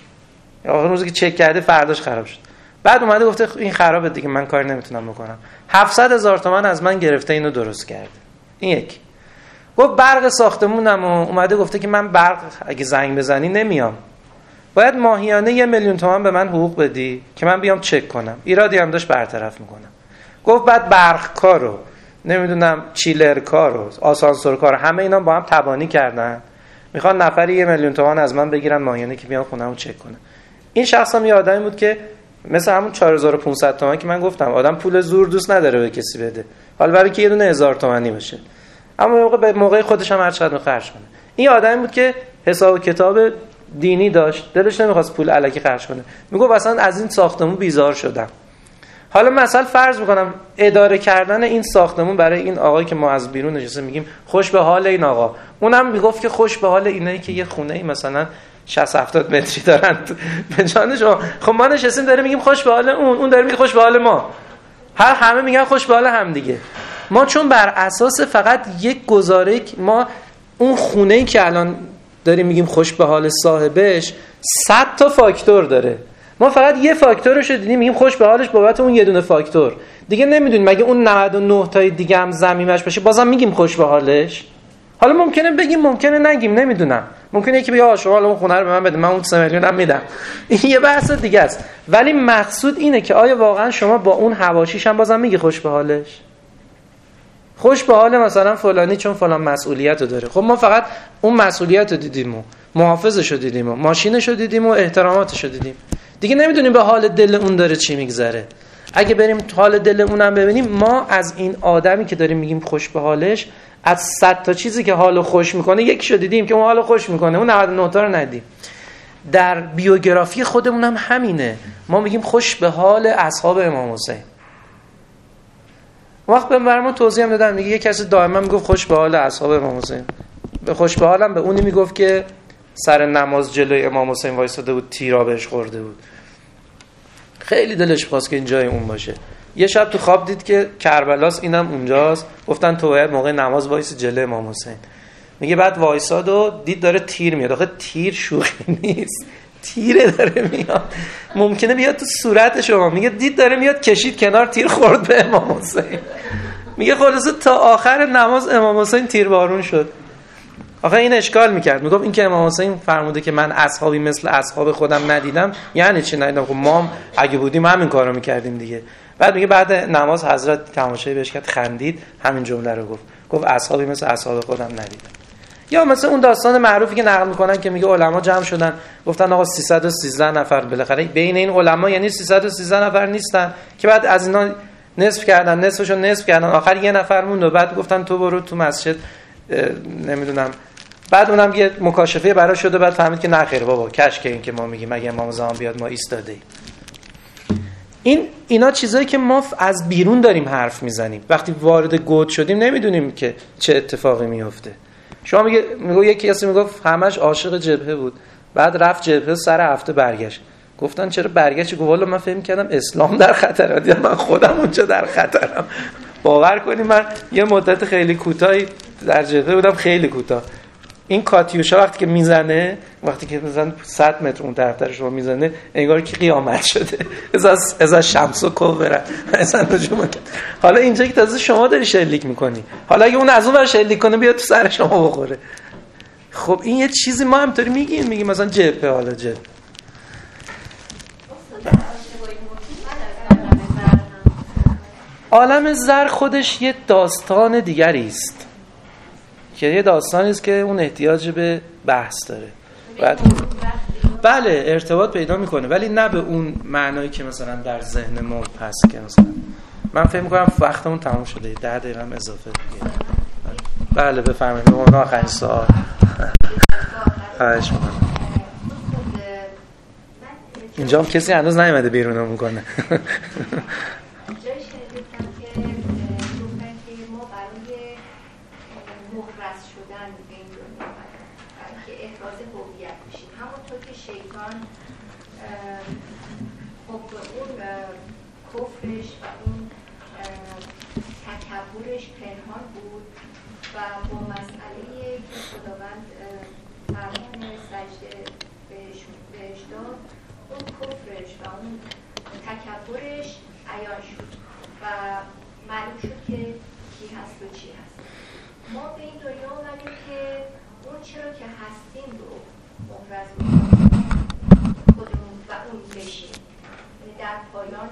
یا روزی که چک کرده فرداش خراب شد، بعد اومده گفته این خرابه دیگه، من کاری نمیتونم بکنم، 700,000 تومان از من گرفته اینو درست کرده. این یک. گفت برق ساختمونم اومده گفته که من برق اگه زنگ بزنی نمیام، باید ماهیانه 1,000,000 تومان به من حقوق بدی که من بیام چک کنم، ایرادی هم داشت برطرف میکنم. گفت بعد برق کارو نمیدونم چیلر کارو آسانسور کارو همه اینا با هم تبانی کردن، میخوان نفری 1,000,000 تومان از من بگیرن ماهیانه که بیام خونه‌مو چک کنه. این شخص هم یه آدمی بود که مثل همون 4,500 تومان که من گفتم، آدم پول زور دوست نداره به کسی بده، حالا برای که یه دونه 1,000 تومانی باشه، اما به موقع خودش هم هر چقدر خرج کنه. این آدمی بود که حساب و کتاب دینی داشت، دلش نمیخواست پول الکی خرج کنه، میگه اصلا از این ساختمون بیزار شدم. حالا مثلا فرض میکنم اداره کردن این ساختمون برای این آقایی که ما از بیرون نشسته میگیم خوش به حال این آقا، اونم میگفت که خوش به حال اینایی که یه خونه ای مثلا 60-70 متری دارن به جان شما. خب ما نشستیم داریم میگیم خوش به حال اون داره میگه خوش به حال ما، همه میگن خوش به حال هم دیگه. ما چون بر اساس فقط یک گزاره، ما اون خونه‌ای که الان داریم میگیم خوش به حال صاحبش 100 تا فاکتور داره، ما فقط یه فاکتورش رو دیدیم میگیم خوش به حالش بابت اون یه دونه فاکتور دیگه. نمیدونیم مگه اون 99 تای دیگه هم ضمیمش باشه بازم میگیم خوش به حالش؟ حالا ممکنه بگیم ممکنه نگیم، نمیدونم، ممکنه یکی بگه شما اون خونه رو به من بده من اون 3 میلیون هم میدم، این یه بحث دیگه است. ولی مقصود اینه که آیا واقعا شما با اون حواشیش هم بازم میگی خوش به حالش؟ خوش به حال مثلا فلانی چون فلان مسئولیت رو داره. خب ما فقط اون مسئولیت رو دیدیم و محافظش رو دیدیم و ماشینش رو دیدیم و احتراماتش رو دیدیم، دیگه نمیدونیم به حال دل اون داره چی میگذره. اگه بریم حال دل اونم ببینیم، ما از این آدمی که داریم میگیم خوش به حالش، از 100 تا چیزی که حالو خوش میکنه یکیشو دیدیم که اون حالو خوش میکنه، اون 99 تا رو ندیدیم. در بیوگرافی خودمون هم همینه، ما میگیم خوش به حال اصحاب امام حسین. وقت برام توضیح هم دادم، میگه یه کسی دائما میگفت خوش به حال اصحاب امام حسین، به خوش به حالم به اونی میگفت که سر نماز جلوی امام حسین وایساده بود، تیرا بهش خورده بود، خیلی دلش خواست که این جای اون باشه. یه شب تو خواب دید که کربلاست، اینم اونجاست، گفتن تو باید موقع نماز وایسی جلوی امام حسین. میگه بعد وایساد و دید داره تیر میاد. آخه تیر شوخی نیست، تیره داره میاد، ممکنه بیاد تو صورت شما. میگه دید داره میاد، کشید کنار، تیر خورد به امام حسین. میگه خلاصه تا آخر نماز امام حسین تیربارون شد. آخه این اشکال میکرد، میگفت این که امام حسین فرموده که من اصحابی مثل اصحاب خودم ندیدم، یعنی چی ندیدم؟ خب ما اگه بودیم همین کارو میکردیم دیگه. بعد میگه بعد نماز حضرت تماشایی بهش کرد، خندید، همین جمله رو گفت اصحابی مثل اصحاب خودم ندیدم. یا مثلا اون داستان معروفی که نقل میکنن که میگه علما جمع شدن گفتن آقا 313 نفر، بالاخره بین این علما یعنی 313 نفر نیستن که بعد از اینا نصف کردن، نصفشو نصف کردن، آخر یه نفر موند و بعد گفتن تو برو تو مسجد نمیدونم. بعد اونم یه مکاشفه برای شده، بعد فهمید که نه خیر بابا، کش که این که ما میگیم اگه امام زمان بیاد ما ایستاده. اینا چیزایی که ما از بیرون داریم حرف میزنیم، وقتی وارد گود شدیم نمیدونیم که چه اتفاقی میفته. شما میگه یکی کسی میگفت همش عاشق جبهه بود، بعد رفت جبهه، سر هفته برگشت گفتن چرا برگشتی؟ گفت والا من فهم کردم اسلام در خطره، دیدم من خودم اونجا در خطرم. باور کنید من یه مدت خیلی کوتاهی در جبهه بودم، خیلی کوتاه. این کاتیوشا وقتی که میزنه، وقتی که مثلا 100 متر اون طرف شما میزنه، انگار که قیامت شده. از شمس و کوبره مثلا نجوم. حالا اینجا که تازه شما داری شلیک میکنی، حالا اگه اون از اون ور شلیک کنه بیاد تو سر شما بخوره. خب این یه چیزی ما همطوری میگیم مثلا جبهه. حالا جبهه عالم زر خودش یه داستان دیگری است که یه داستانی است که اون احتیاج به بحث داره. بله ارتباط پیدا میکنه، ولی نه به اون معنایی که مثلا در ذهن ما هست که مثلا من فکر میکنم وقتمون تموم شده، 10 دقیقه هم اضافه دیگه. بله بفرمایید. اون آخرین سوال. خواهش میکنم. اینجا هم کسی هنوز نیومده بیرونمون کنه. کفرش و اون تکبرش پنهان بود و با مسئله که خداوند فرمان سجده بهش داد، اون کفرش و اون تکبرش عیان شد و معلوم شد که کی هست و چی هست. ما به این دنیا اومدیم که اون چرا که هستیم رو مفرز خودمون و اون بشیم. در پایان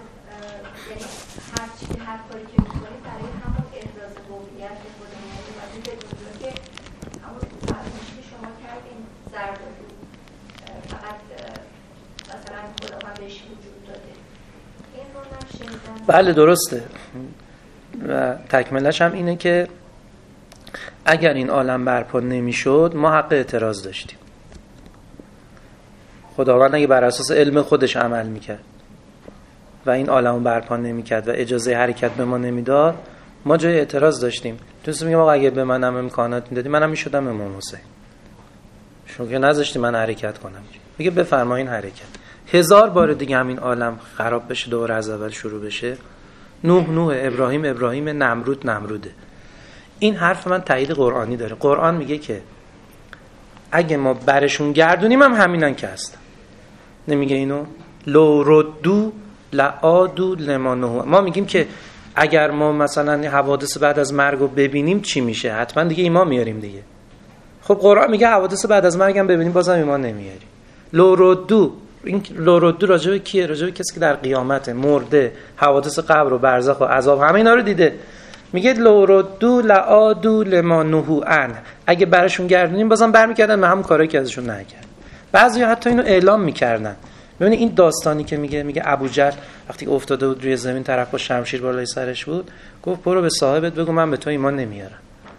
هر کاری که میکنیم برای همون احراز هویت خودمون اومدیم به دنیا که همون فرمایشی که شما کردین زردالو فقط مثلا خداوند بهش وجود داده. این رو من شنیدم. بله درسته. و تکملش هم اینه که اگر این عالم برپا نمیشد ما حق اعتراض داشتیم. خداوند اگه بر اساس علم خودش عمل میکرد و این عالمو برپا نمی‌کرد و اجازه حرکت به ما نمیداد، ما جای اعتراض داشتیم. تو میگم آقا اگه به منم امکانات میدادی منم میشدم امام حسین. شما که نذاشتی من حرکت کنم. میگه بفرمایین حرکت. 1000 بار دیگه همین عالم خراب بشه، دوباره از اول شروع بشه. نوح ابراهیم، نمروده. این حرف من تایید قرآنی داره. قرآن میگه که اگه ما برشون گردونیم هم همینن که هستن. نمیگه اینو؟ لو ردو لعادو لما نهوا. ما میگیم که اگر ما مثلا حوادث بعد از مرگ رو ببینیم چی میشه؟ حتما دیگه ایمان میاریم دیگه. خب قرآن میگه حوادث بعد از مرگ هم ببینیم بازم ایمان نمیاریم. لو ردو، این لو ردو راجع به کیه؟ راجع به کسی که در قیامت مرده، حوادث قبر و برزخ و عذاب همه اینا رو دیده. میگه لو ردو لعادو لما نهوا عنه. اگه براشون گردونیم بازم برمیگردن به همون کارایی که ازشون نکرد. بعضیا حتی اینو اعلام میکردن. ببینید این داستانی که میگه ابوجهل وقتی افتاده بود روی زمین، طرف با شمشیر بالای سرش بود، گفت برو به صاحبت بگو من به تو ایمان نمیارم.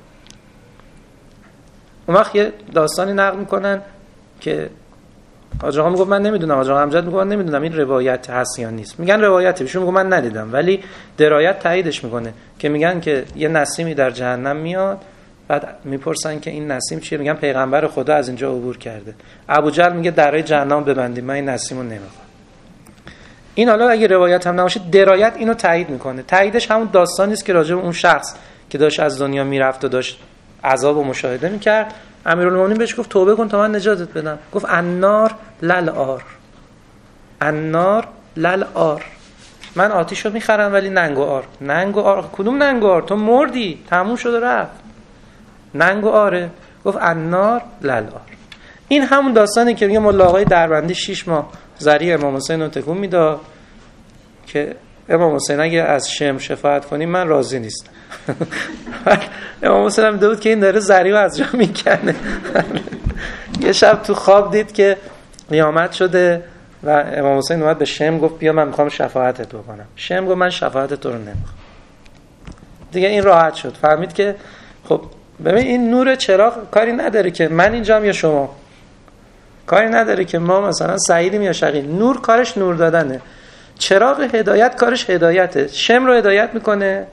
اون وقت یه داستانی نقل میکنن که حاج آقا میگه من نمیدونم، حاج آقا امجد میگه من نمیدونم این روایت هست یا نیست. میگن روایته، ایشون میگه من ندیدم، ولی درایت تاییدش میکنه که میگن که یه نسیمی در جهنم میاد، بعد میپرسن که این نسیم چیه؟ میگن پیغمبر خدا از اینجا عبور کرده. ابوجهل میگه درای جهنم ببندیم، من این نسیمو نمیخوام. این حالا اگه روایت هم نباشه درایت اینو تایید میکنه. تاییدش همون داستانی است که راجع به اون شخص که داشت از دنیا میرفت و داشت عذابو مشاهده میکرد، امیرالمومنین بهش گفت توبه کن تا من نجاتت بدم. گفت النار للآر، النار للآر، من آتیشو میخرم ولی ننگ و آر. ننگ و آر کدوم ننگ و آر؟ تو مردی، تموم شد و رفت. ننگ و آره. گفت النار للآر. این همون داستانی که میگه مولا آقای دربندی 6 ماه ذریع امام حسین رو تکون میداد که امام حسین اگه از شم شفاعت کنی من راضی نیستم. امام حسین هم دید که این داره ذریع رو از جا میکنه. یه شب تو خواب دید که قیامت شده و امام حسین اومد به شم گفت بیا من میخوام شفاعتت بکنم. شم گفت من شفاعت تو رو نمیخوام. دیگه این راحت شد، فهمید که خب ببین این نور چراغ کاری نداره که من اینجام یا شما، کاری نداره که ما مثلا سعیدیم یا شقی. نور کارش نور دادنه، چراغ هدایت کارش هدایته. شم رو هدایت میکنه،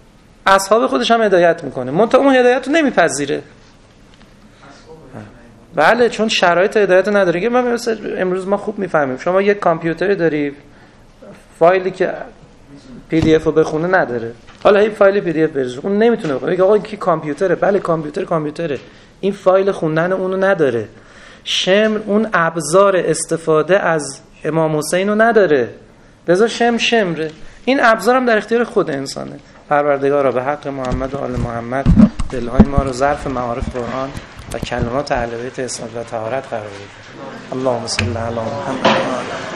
اصحاب خودش هم هدایت میکنه، منتها اون هدایت رو نمیپذیره. بله، چون شرایط هدایت نداره. که من مثلا امروز ما خوب میفهمیم، شما یک کامپیوتری داری، فایلی که پی دی اف رو بخونه نداره، حالا این فایل پی دی اف بریز، اون نمیتونه بخونه. میگه آقا این کی کامپیوتره؟ بله کامپیوتره، این فایل خوندن اونو نداره. شمر اون ابزار استفاده از امام حسین رو نداره، لذا شمره. این ابزار هم در اختیار خود انسانه. پروردگارا به حق محمد و آل محمد دلهای ما رو ظرف معارف قرآن و کلمات اهل بیت عصمت و طهارت قرار بده. اللهم صل علی محمد.